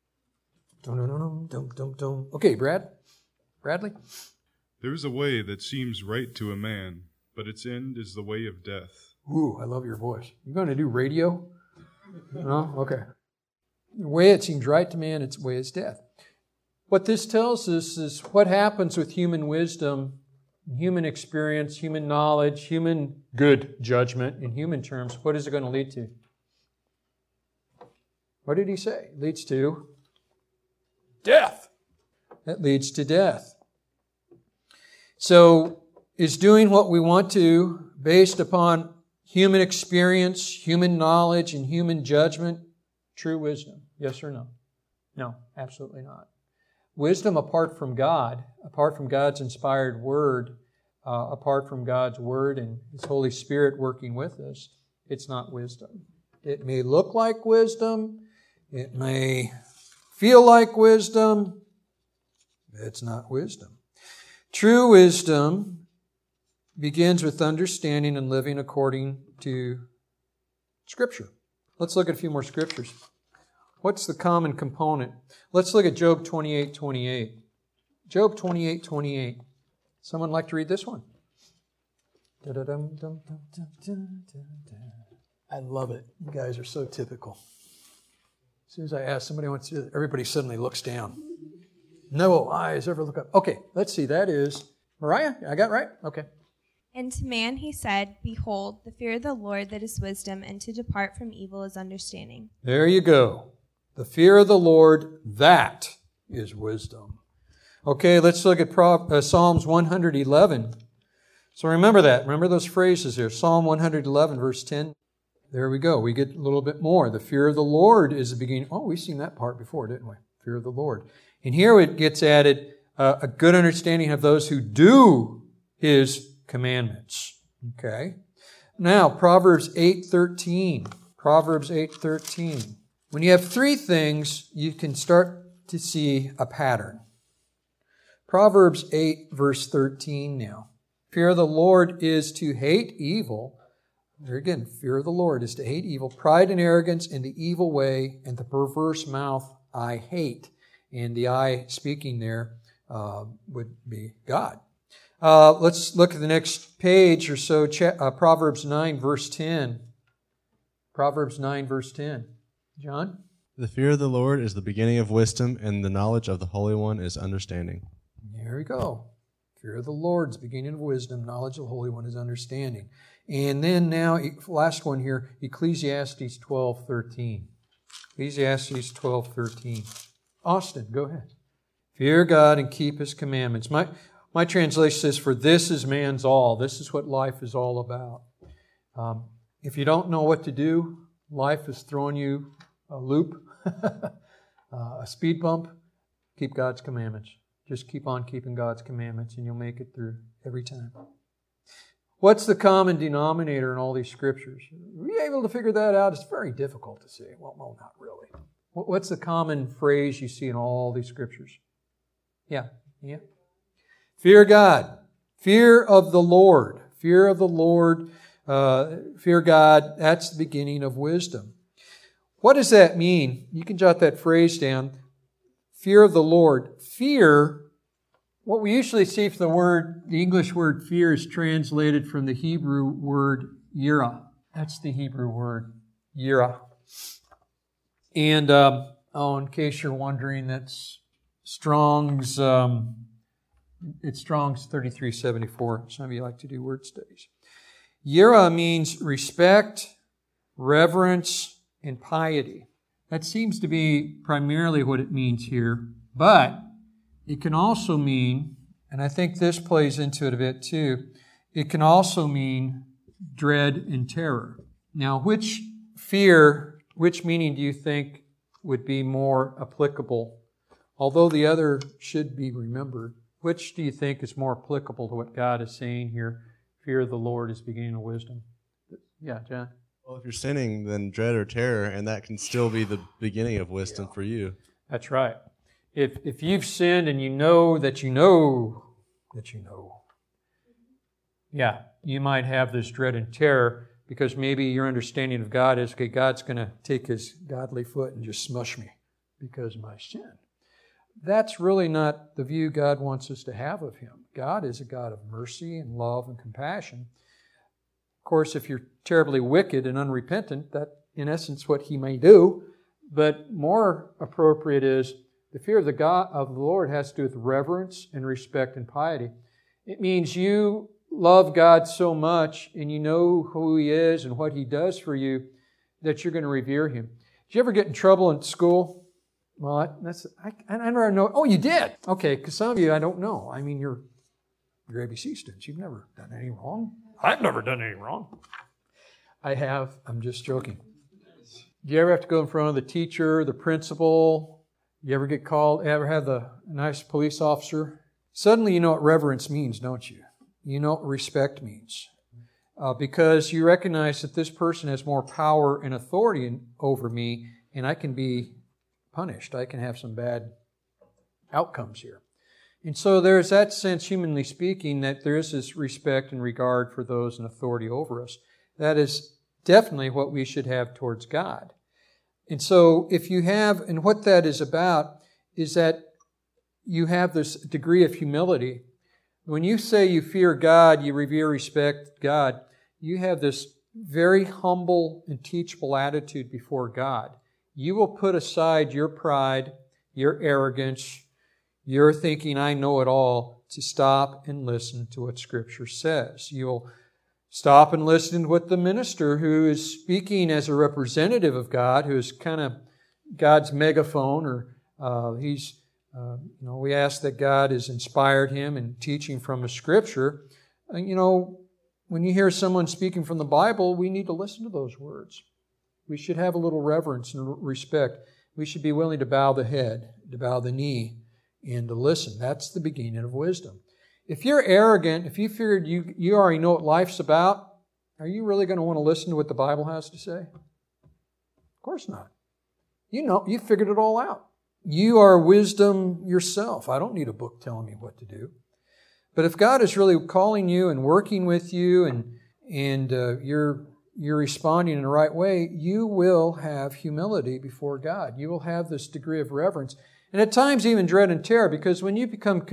Okay, Bradley? There is a way that seems right to a man, but its end is the way of death. Ooh, I love your voice. You going to do radio? No? Okay. The way it seems right to man, its way is death. What this tells us is what happens with human wisdom, human experience, human knowledge, human good judgment in human terms. What is it going to lead to? What did he say? It leads to death. It leads to death. So, is doing what we want to based upon human experience, human knowledge, and human judgment true wisdom? Yes or no? No, absolutely not. Wisdom apart from God, apart from God's inspired Word, apart from God's Word and His Holy Spirit working with us, it's not wisdom. It may look like wisdom. It may feel like wisdom. It's not wisdom. True wisdom begins with understanding and living according to Scripture. Let's look at a few more scriptures. What's the common component? Let's look at Job 28:28. Job 28:28. Someone like to read this one? I love it. You guys are so typical. As soon as I ask somebody wants to, everybody suddenly looks down. No eyes ever look up. Okay, let's see. That is Mariah. I got it right? Okay. And to man he said, Behold, the fear of the Lord that is wisdom, and to depart from evil is understanding. There you go. The fear of the Lord, that is wisdom. Okay, let's look at Psalms 111. So remember that. Remember those phrases there. Psalm 111, verse 10. There we go. We get a little bit more. The fear of the Lord is the beginning. Oh, we've seen that part before, didn't we? Fear of the Lord. And here it gets added a good understanding of those who do His commandments. Okay. Now, Proverbs 8:13. Proverbs 8:13. When you have three things, you can start to see a pattern. Proverbs 8, verse 13 now. Fear of the Lord is to hate evil. There again, fear of the Lord is to hate evil, pride and arrogance and the evil way, and the perverse mouth I hate. And the I speaking there would be God. Let's look at the next page or so, Proverbs 9, verse 10. Proverbs 9, verse 10. John? The fear of the Lord is the beginning of wisdom, and the knowledge of the Holy One is understanding. There we go. Fear of the Lord is the beginning of wisdom, knowledge of the Holy One is understanding. And then now, last one here, Ecclesiastes 12:13. Ecclesiastes 12:13. Austin, go ahead. Fear God and keep His commandments. My translation says, for this is man's all. This is what life is all about. If you don't know what to do, life is throwing you a loop, a speed bump. Keep God's commandments. Just keep on keeping God's commandments and you'll make it through every time. What's the common denominator in all these scriptures? Are you able to figure that out? It's very difficult to see. Well, no, not really. What's the common phrase you see in all these scriptures? Yeah. Fear God. Fear of the Lord. Fear of the Lord. Fear God. That's the beginning of wisdom. What does that mean? You can jot that phrase down. Fear of the Lord. Fear, what we usually see from the English word fear is translated from the Hebrew word yirah. That's the Hebrew word, yirah. And, in case you're wondering, that's Strong's, it's Strong's 3374. Some of you like to do word studies. Yirah means respect, reverence, and piety. That seems to be primarily what it means here, but it can also mean, and I think this plays into it a bit too, it can also mean dread and terror. Now, which meaning do you think would be more applicable? Although the other should be remembered, which do you think is more applicable to what God is saying here? Fear of the Lord is beginning of wisdom. Yeah, John? Well, if you're sinning, then dread or terror, and that can still be the beginning of wisdom for you. That's right. If you've sinned and you know that you know that you know, yeah, you might have this dread and terror because maybe your understanding of God is, okay, God's going to take His godly foot and just smush me because of my sin. That's really not the view God wants us to have of Him. God is a God of mercy and love and compassion. Of course, if you're terribly wicked and unrepentant, that in essence what He may do. But more appropriate is the fear of the Lord has to do with reverence and respect and piety. It means you love God so much and you know who He is and what He does for you that you're going to revere Him. Did you ever get in trouble in school? Well, I never know. Oh, you did? Okay, because some of you I don't know. I mean, you're ABC students. You've never done any wrong. I've never done any wrong. I have. I'm just joking. Do you ever have to go in front of the teacher, the principal? You ever get called? Ever have the nice police officer? Suddenly you know what reverence means, don't you? You know what respect means. Because you recognize that this person has more power and authority over me, and I can be punished. I can have some bad outcomes here. And so there's that sense, humanly speaking, that there is this respect and regard for those in authority over us. That is definitely what we should have towards God. And so if you have, and what that is about, is that you have this degree of humility. When you say you fear God, you revere, respect God, you have this very humble and teachable attitude before God. You will put aside your pride, your arrogance, your thinking, I know it all, to stop and listen to what Scripture says. You'll stop and listen to what the minister who is speaking as a representative of God, who is kind of God's megaphone, or we ask that God has inspired him in teaching from a Scripture. When you hear someone speaking from the Bible, we need to listen to those words. We should have a little reverence and respect. We should be willing to bow the head, to bow the knee, and to listen. That's the beginning of wisdom. If you're arrogant, if you figured you already know what life's about, are you really going to want to listen to what the Bible has to say? Of course not. You figured it all out. You are wisdom yourself. I don't need a book telling me what to do. But if God is really calling you and working with you and you're responding in the right way, you will have humility before God. You will have this degree of reverence. And at times even dread and terror, because when you become,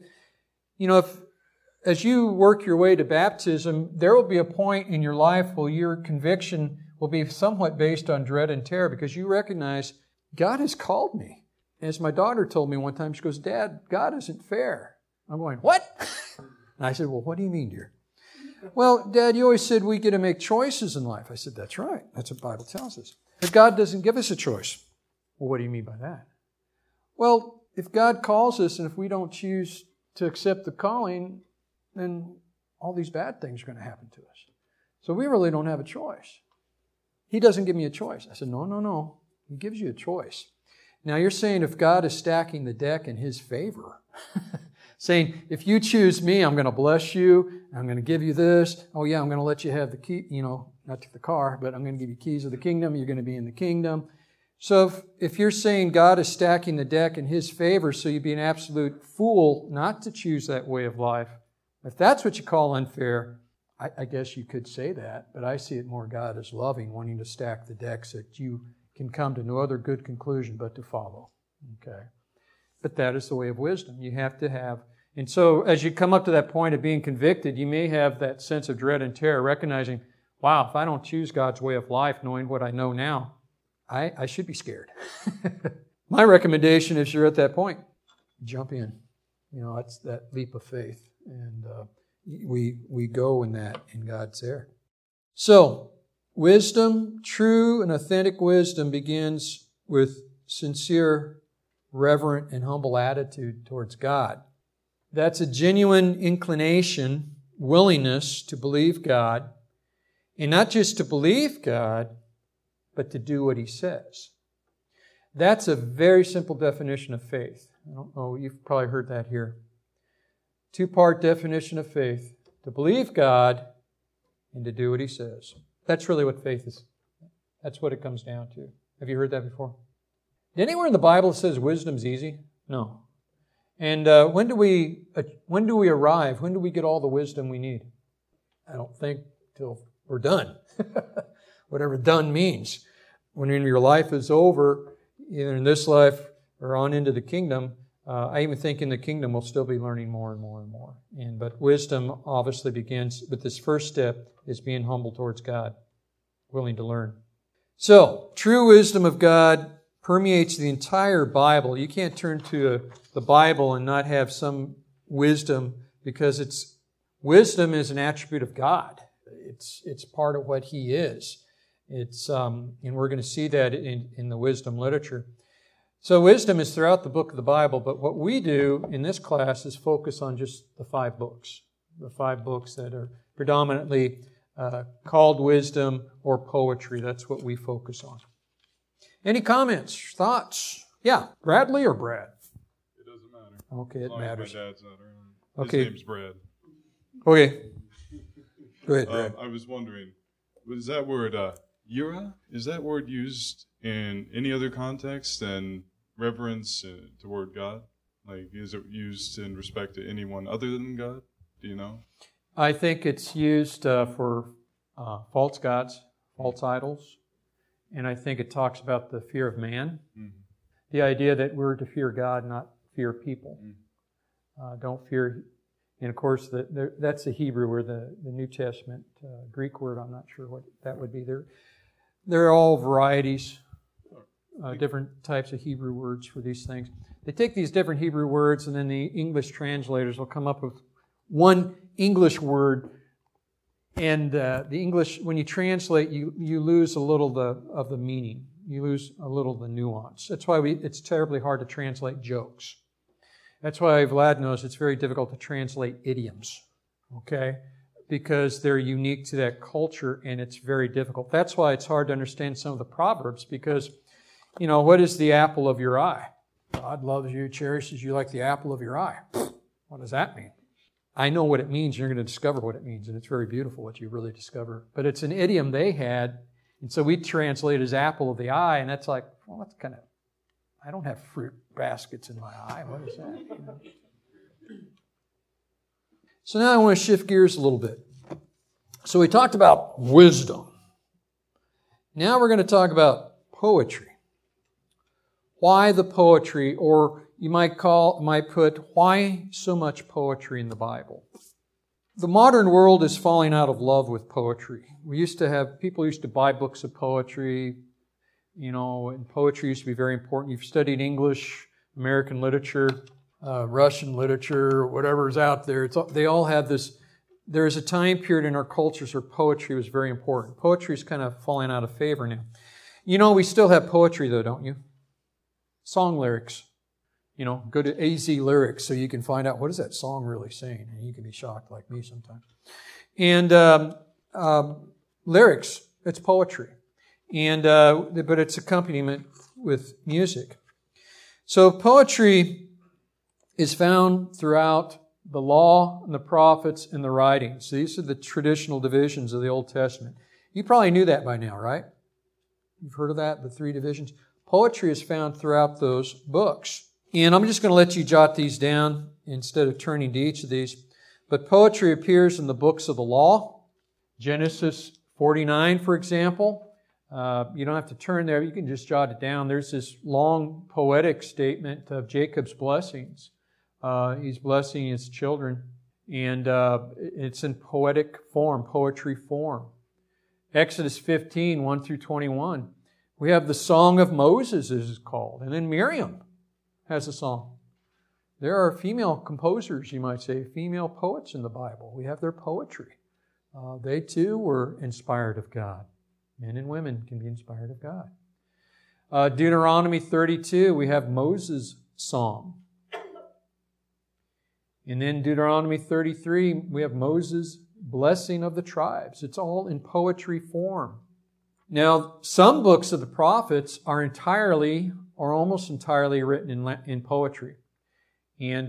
as you work your way to baptism, there will be a point in your life where your conviction will be somewhat based on dread and terror, because you recognize God has called me. As my daughter told me one time, she goes, Dad, God isn't fair. I'm going, what? And I said, well, what do you mean, dear? Well, Dad, you always said we get to make choices in life. I said, that's right. That's what the Bible tells us. But God doesn't give us a choice. Well, what do you mean by that? Well, if God calls us and if we don't choose to accept the calling, then all these bad things are going to happen to us. So we really don't have a choice. He doesn't give me a choice. I said, no. He gives you a choice. Now you're saying if God is stacking the deck in His favor, saying, if you choose me, I'm going to bless you, I'm going to give you this, oh yeah, I'm going to let you have the key, not to the car, but I'm going to give you keys of the kingdom, you're going to be in the kingdom. So if you're saying God is stacking the deck in His favor, so you'd be an absolute fool not to choose that way of life, If that's what you call unfair, I guess you could say that, but I see it more God as loving, wanting to stack the decks that you can come to no other good conclusion but to follow. Okay? But that is the way of wisdom. You have to have, and so as you come up to that point of being convicted, you may have that sense of dread and terror, recognizing, wow, if I don't choose God's way of life, knowing what I know now, I should be scared. My recommendation, if you're at that point, jump in. It's that leap of faith. And we go in that, and God's there. So, wisdom, true and authentic wisdom begins with sincere, reverent, and humble attitude towards God. That's a genuine inclination, willingness to believe God, and not just to believe God, but to do what He says. That's a very simple definition of faith. I don't know, you've probably heard that here. Two-part definition of faith: to believe God and to do what He says. That's really what faith is. That's what it comes down to. Have you heard that before? Anywhere in the Bible it says wisdom's easy? No. And when do we arrive? When do we get all the wisdom we need? I don't think till we're done. Whatever done means. When your life is over, either in this life or on into the kingdom, I even think in the kingdom we'll still be learning more and more and more. But wisdom obviously begins with this first step, is being humble towards God, willing to learn. So, true wisdom of God permeates the entire Bible. You can't turn to the Bible and not have some wisdom, because wisdom is an attribute of God. It's part of what He is. And we're going to see that in the wisdom literature. So wisdom is throughout the book of the Bible, but what we do in this class is focus on just the 5 books. The 5 books that are predominantly called wisdom or poetry. That's what we focus on. Any comments, thoughts? Yeah, Bradley or Brad? It doesn't matter. Okay, it matters. My dad's not around. Okay. His name's Brad. Okay. Go ahead, Brad. I was wondering, was that word ira? Is that word used in any other context than reverence toward God? Like, is it used in respect to anyone other than God? Do you know? I think it's used for false gods, false idols. And I think it talks about the fear of man. Mm-hmm. The idea that we're to fear God, not fear people. Mm-hmm. Don't fear. And of course, that's the Hebrew word, the New Testament Greek word. I'm not sure what that would be. They're all varieties, different types of Hebrew words for these things. They take these different Hebrew words, and then the English translators will come up with one English word. And the English, when you translate, you lose a little of the meaning. You lose a little of the nuance. That's why it's terribly hard to translate jokes. That's why Vlad knows it's very difficult to translate idioms, okay? Because they're unique to that culture, and it's very difficult. That's why it's hard to understand some of the Proverbs, because, what is the apple of your eye? God loves you, cherishes you like the apple of your eye. What does that mean? I know what it means. You're going to discover what it means, and it's very beautiful what you really discover. But it's an idiom they had, and so we translate as apple of the eye, and that's like, well, that's kind of, I don't have fruit baskets in my eye. What is that? So now I want to shift gears a little bit. So we talked about wisdom. Now we're going to talk about poetry. Why the poetry, or you might put, why so much poetry in the Bible? The modern world is falling out of love with poetry. People used to buy books of poetry, and poetry used to be very important. You've studied English, American literature, Russian literature, whatever's out there. They all have this. There is a time period in our cultures where poetry was very important. Poetry is kind of falling out of favor now. We still have poetry though, don't you? Song lyrics. Go to AZ Lyrics so you can find out what is that song really saying. And you can be shocked like me sometimes. And lyrics, it's poetry. But it's accompaniment with music. So poetry is found throughout the law and the prophets and the writings. These are the traditional divisions of the Old Testament. You probably knew that by now, right? You've heard of that, the 3 divisions. Poetry is found throughout those books. And I'm just going to let you jot these down instead of turning to each of these. But poetry appears in the books of the law. Genesis 49, for example. You don't have to turn there. You can just jot it down. There's this long poetic statement of Jacob's blessings. He's blessing his children. And it's in poetic form, poetry form. Exodus 15, 1 through 21. We have the Song of Moses, as it's called. And then Miriam has a song. There are female composers, you might say, female poets in the Bible. We have their poetry. They too were inspired of God. Men and women can be inspired of God. Deuteronomy 32, we have Moses' song. And then Deuteronomy 33, we have Moses' blessing of the tribes. It's all in poetry form. Now, some books of the prophets are entirely or almost entirely written in poetry. And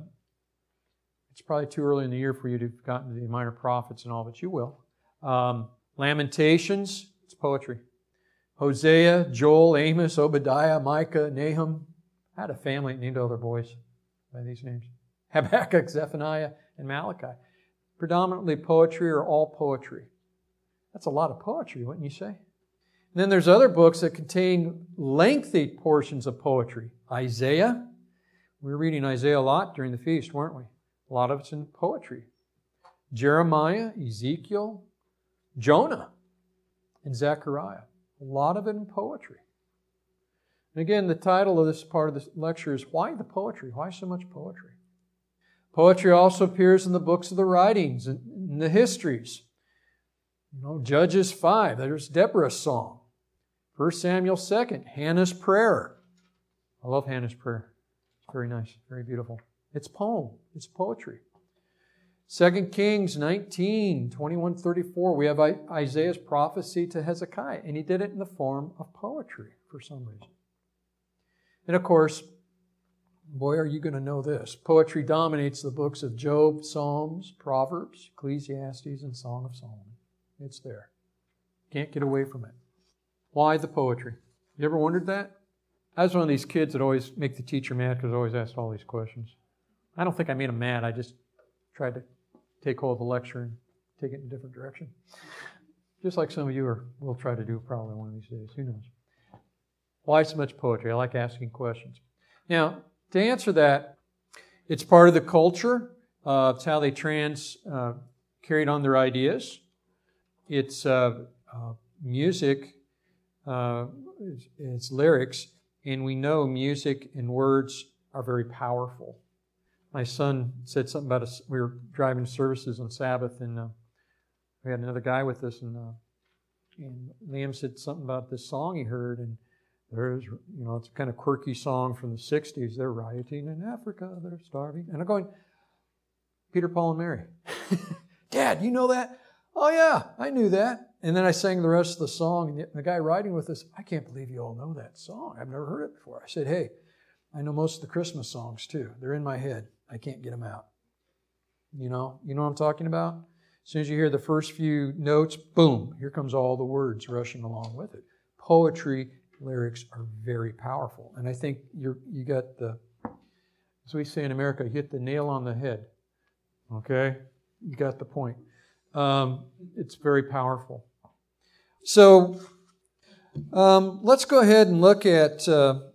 it's probably too early in the year for you to have gotten to the minor prophets and all, but you will. Lamentations, it's poetry. Hosea, Joel, Amos, Obadiah, Micah, Nahum. I had a family that named all their boys by these names. Habakkuk, Zephaniah, and Malachi. Predominantly poetry or all poetry. That's a lot of poetry, wouldn't you say? And then there's other books that contain lengthy portions of poetry. Isaiah. We were reading Isaiah a lot during the feast, weren't we? A lot of it's in poetry. Jeremiah, Ezekiel, Jonah, and Zechariah. A lot of it in poetry. And again, the title of this part of this lecture is Why the Poetry? Why so much poetry? Poetry also appears in the books of the writings and in the histories. Judges 5, there's Deborah's song. 1 Samuel 2, Hannah's prayer. I love Hannah's prayer. It's very nice, very beautiful. It's poem, it's poetry. 2 Kings 19, 21, 34, we have Isaiah's prophecy to Hezekiah, and he did it in the form of poetry for some reason. And of course, boy, are you going to know this. Poetry dominates the books of Job, Psalms, Proverbs, Ecclesiastes, and Song of Solomon. It's there. Can't get away from it. Why the poetry? You ever wondered that? I was one of these kids that always make the teacher mad because I always asked all these questions. I don't think I made him mad. I just tried to take hold of the lecture and take it in a different direction. Just like some of you will try to do probably one of these days. Who knows? Why so much poetry? I like asking questions. Now, to answer that, it's part of the culture. It's how they carried on their ideas. It's music. It's lyrics. And we know music and words are very powerful. My son said something about us. We were driving services on Sabbath, and we had another guy with us, and Liam said something about this song he heard, and there's, it's a kind of quirky song from the 60s. They're rioting in Africa, they're starving. And I'm going, Peter, Paul, and Mary. Dad, you know that? Oh yeah, I knew that. And then I sang the rest of the song, and the guy riding with us, I can't believe you all know that song. I've never heard it before. I said, hey, I know most of the Christmas songs too. They're in my head. I can't get them out. You know what I'm talking about? As soon as you hear the first few notes, boom, here comes all the words rushing along with it. Poetry, lyrics are very powerful. And I think you got as we say in America, you hit the nail on the head. Okay? You got the point. It's very powerful. So let's go ahead and look at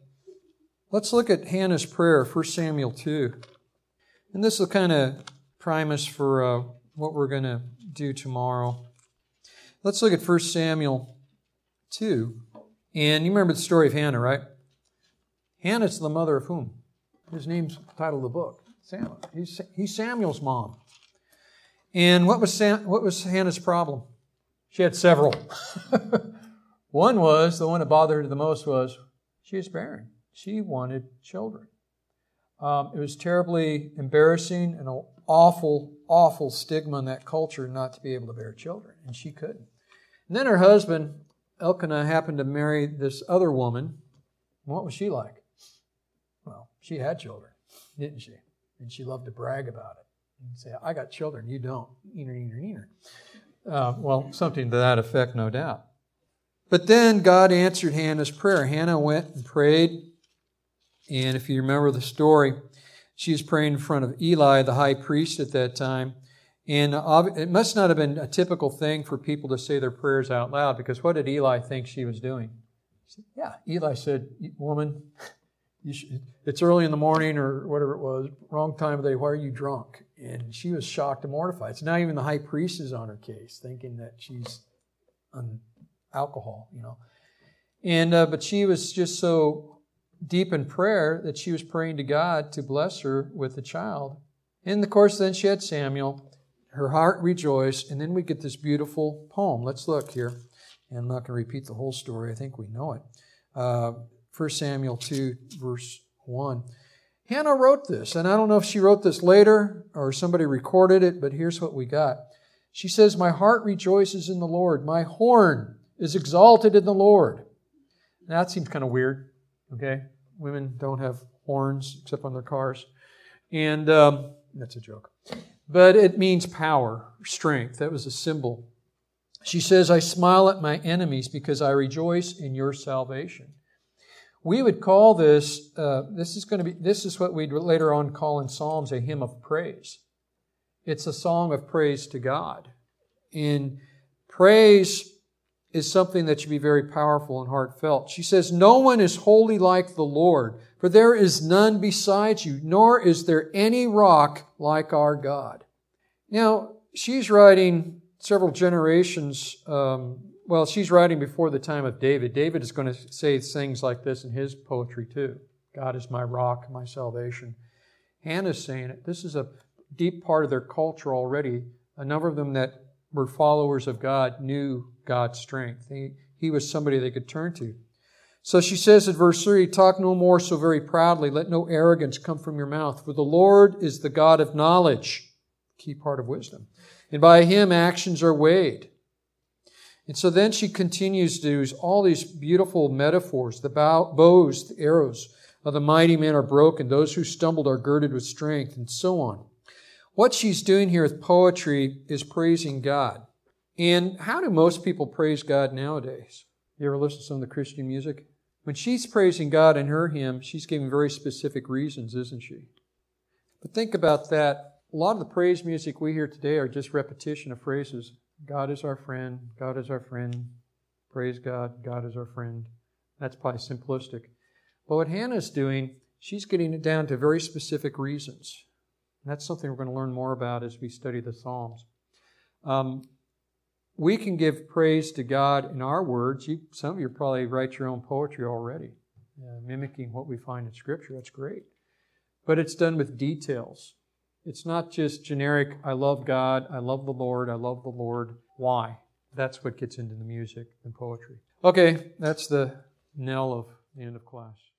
Hannah's prayer, 1 Samuel 2. And this will kind of prime us for what we're going to do tomorrow. Let's look at 1 Samuel 2. And you remember the story of Hannah, right? Hannah's the mother of whom? His name's the title of the book. Samuel. He's Samuel's mom. And what was Hannah's problem? She had several. The one that bothered her the most was she was barren. She wanted children. It was terribly embarrassing and an awful, awful stigma in that culture not to be able to bear children. And she couldn't. And then her husband, Elkanah, happened to marry this other woman. What was she like? Well, she had children, didn't she? And she loved to brag about it. And say, I got children, you don't. Eater. Well, something to that effect, no doubt. But then God answered Hannah's prayer. Hannah went and prayed. And if you remember the story, She was praying in front of Eli, the high priest at that time. And it must not have been a typical thing for people to say their prayers out loud, because what did Eli think she was doing? Yeah, Eli said, woman, it's early in the morning or whatever it was, wrong time of day, why are you drunk? And she was shocked and mortified. So now even the high priest is on her case, thinking that she's on alcohol, And but she was just so deep in prayer that she was praying to God to bless her with a child. And of course, then she had Samuel. Her heart rejoiced, and then we get this beautiful poem. Let's look here. And I'm not going to repeat the whole story. I think we know it. 1 Samuel 2, verse 1. Hannah wrote this, and I don't know if she wrote this later or somebody recorded it, but here's what we got. She says, my heart rejoices in the Lord. My horn is exalted in the Lord. Now, that seems kind of weird, okay? Women don't have horns except on their cars. And that's a joke. But it means power, strength. That was a symbol. She says, I smile at my enemies because I rejoice in your salvation. We would call this, this is what we'd later on call in Psalms a hymn of praise. It's a song of praise to God. And praise is something that should be very powerful and heartfelt. She says, no one is holy like the Lord, for there is none besides you, nor is there any rock like our God. Now, she's writing several generations, she's writing before the time of David. David is going to say things like this in his poetry too. God is my rock, my salvation. Hannah's saying it. This is a deep part of their culture already. A number of them that were followers of God knew God's strength. He was somebody they could turn to. So she says in verse 3, talk no more so very proudly. Let no arrogance come from your mouth. For the Lord is the God of knowledge, key part of wisdom. And by Him actions are weighed. And so then she continues to use all these beautiful metaphors. The bows, the arrows of the mighty men are broken. Those who stumbled are girded with strength, and so on. What she's doing here with poetry is praising God. And how do most people praise God nowadays? You ever listen to some of the Christian music? When she's praising God in her hymn, she's giving very specific reasons, isn't she? But think about that. A lot of the praise music we hear today are just repetition of phrases. God is our friend. God is our friend. Praise God. God is our friend. That's probably simplistic. But what Hannah's doing, she's getting it down to very specific reasons. And that's something we're going to learn more about as we study the Psalms. We can give praise to God in our words. Some of you probably write your own poetry already, mimicking what we find in Scripture. That's great. But it's done with details. It's not just generic, I love God, I love the Lord, I love the Lord. Why? That's what gets into the music and poetry. Okay, that's the knell of the end of class.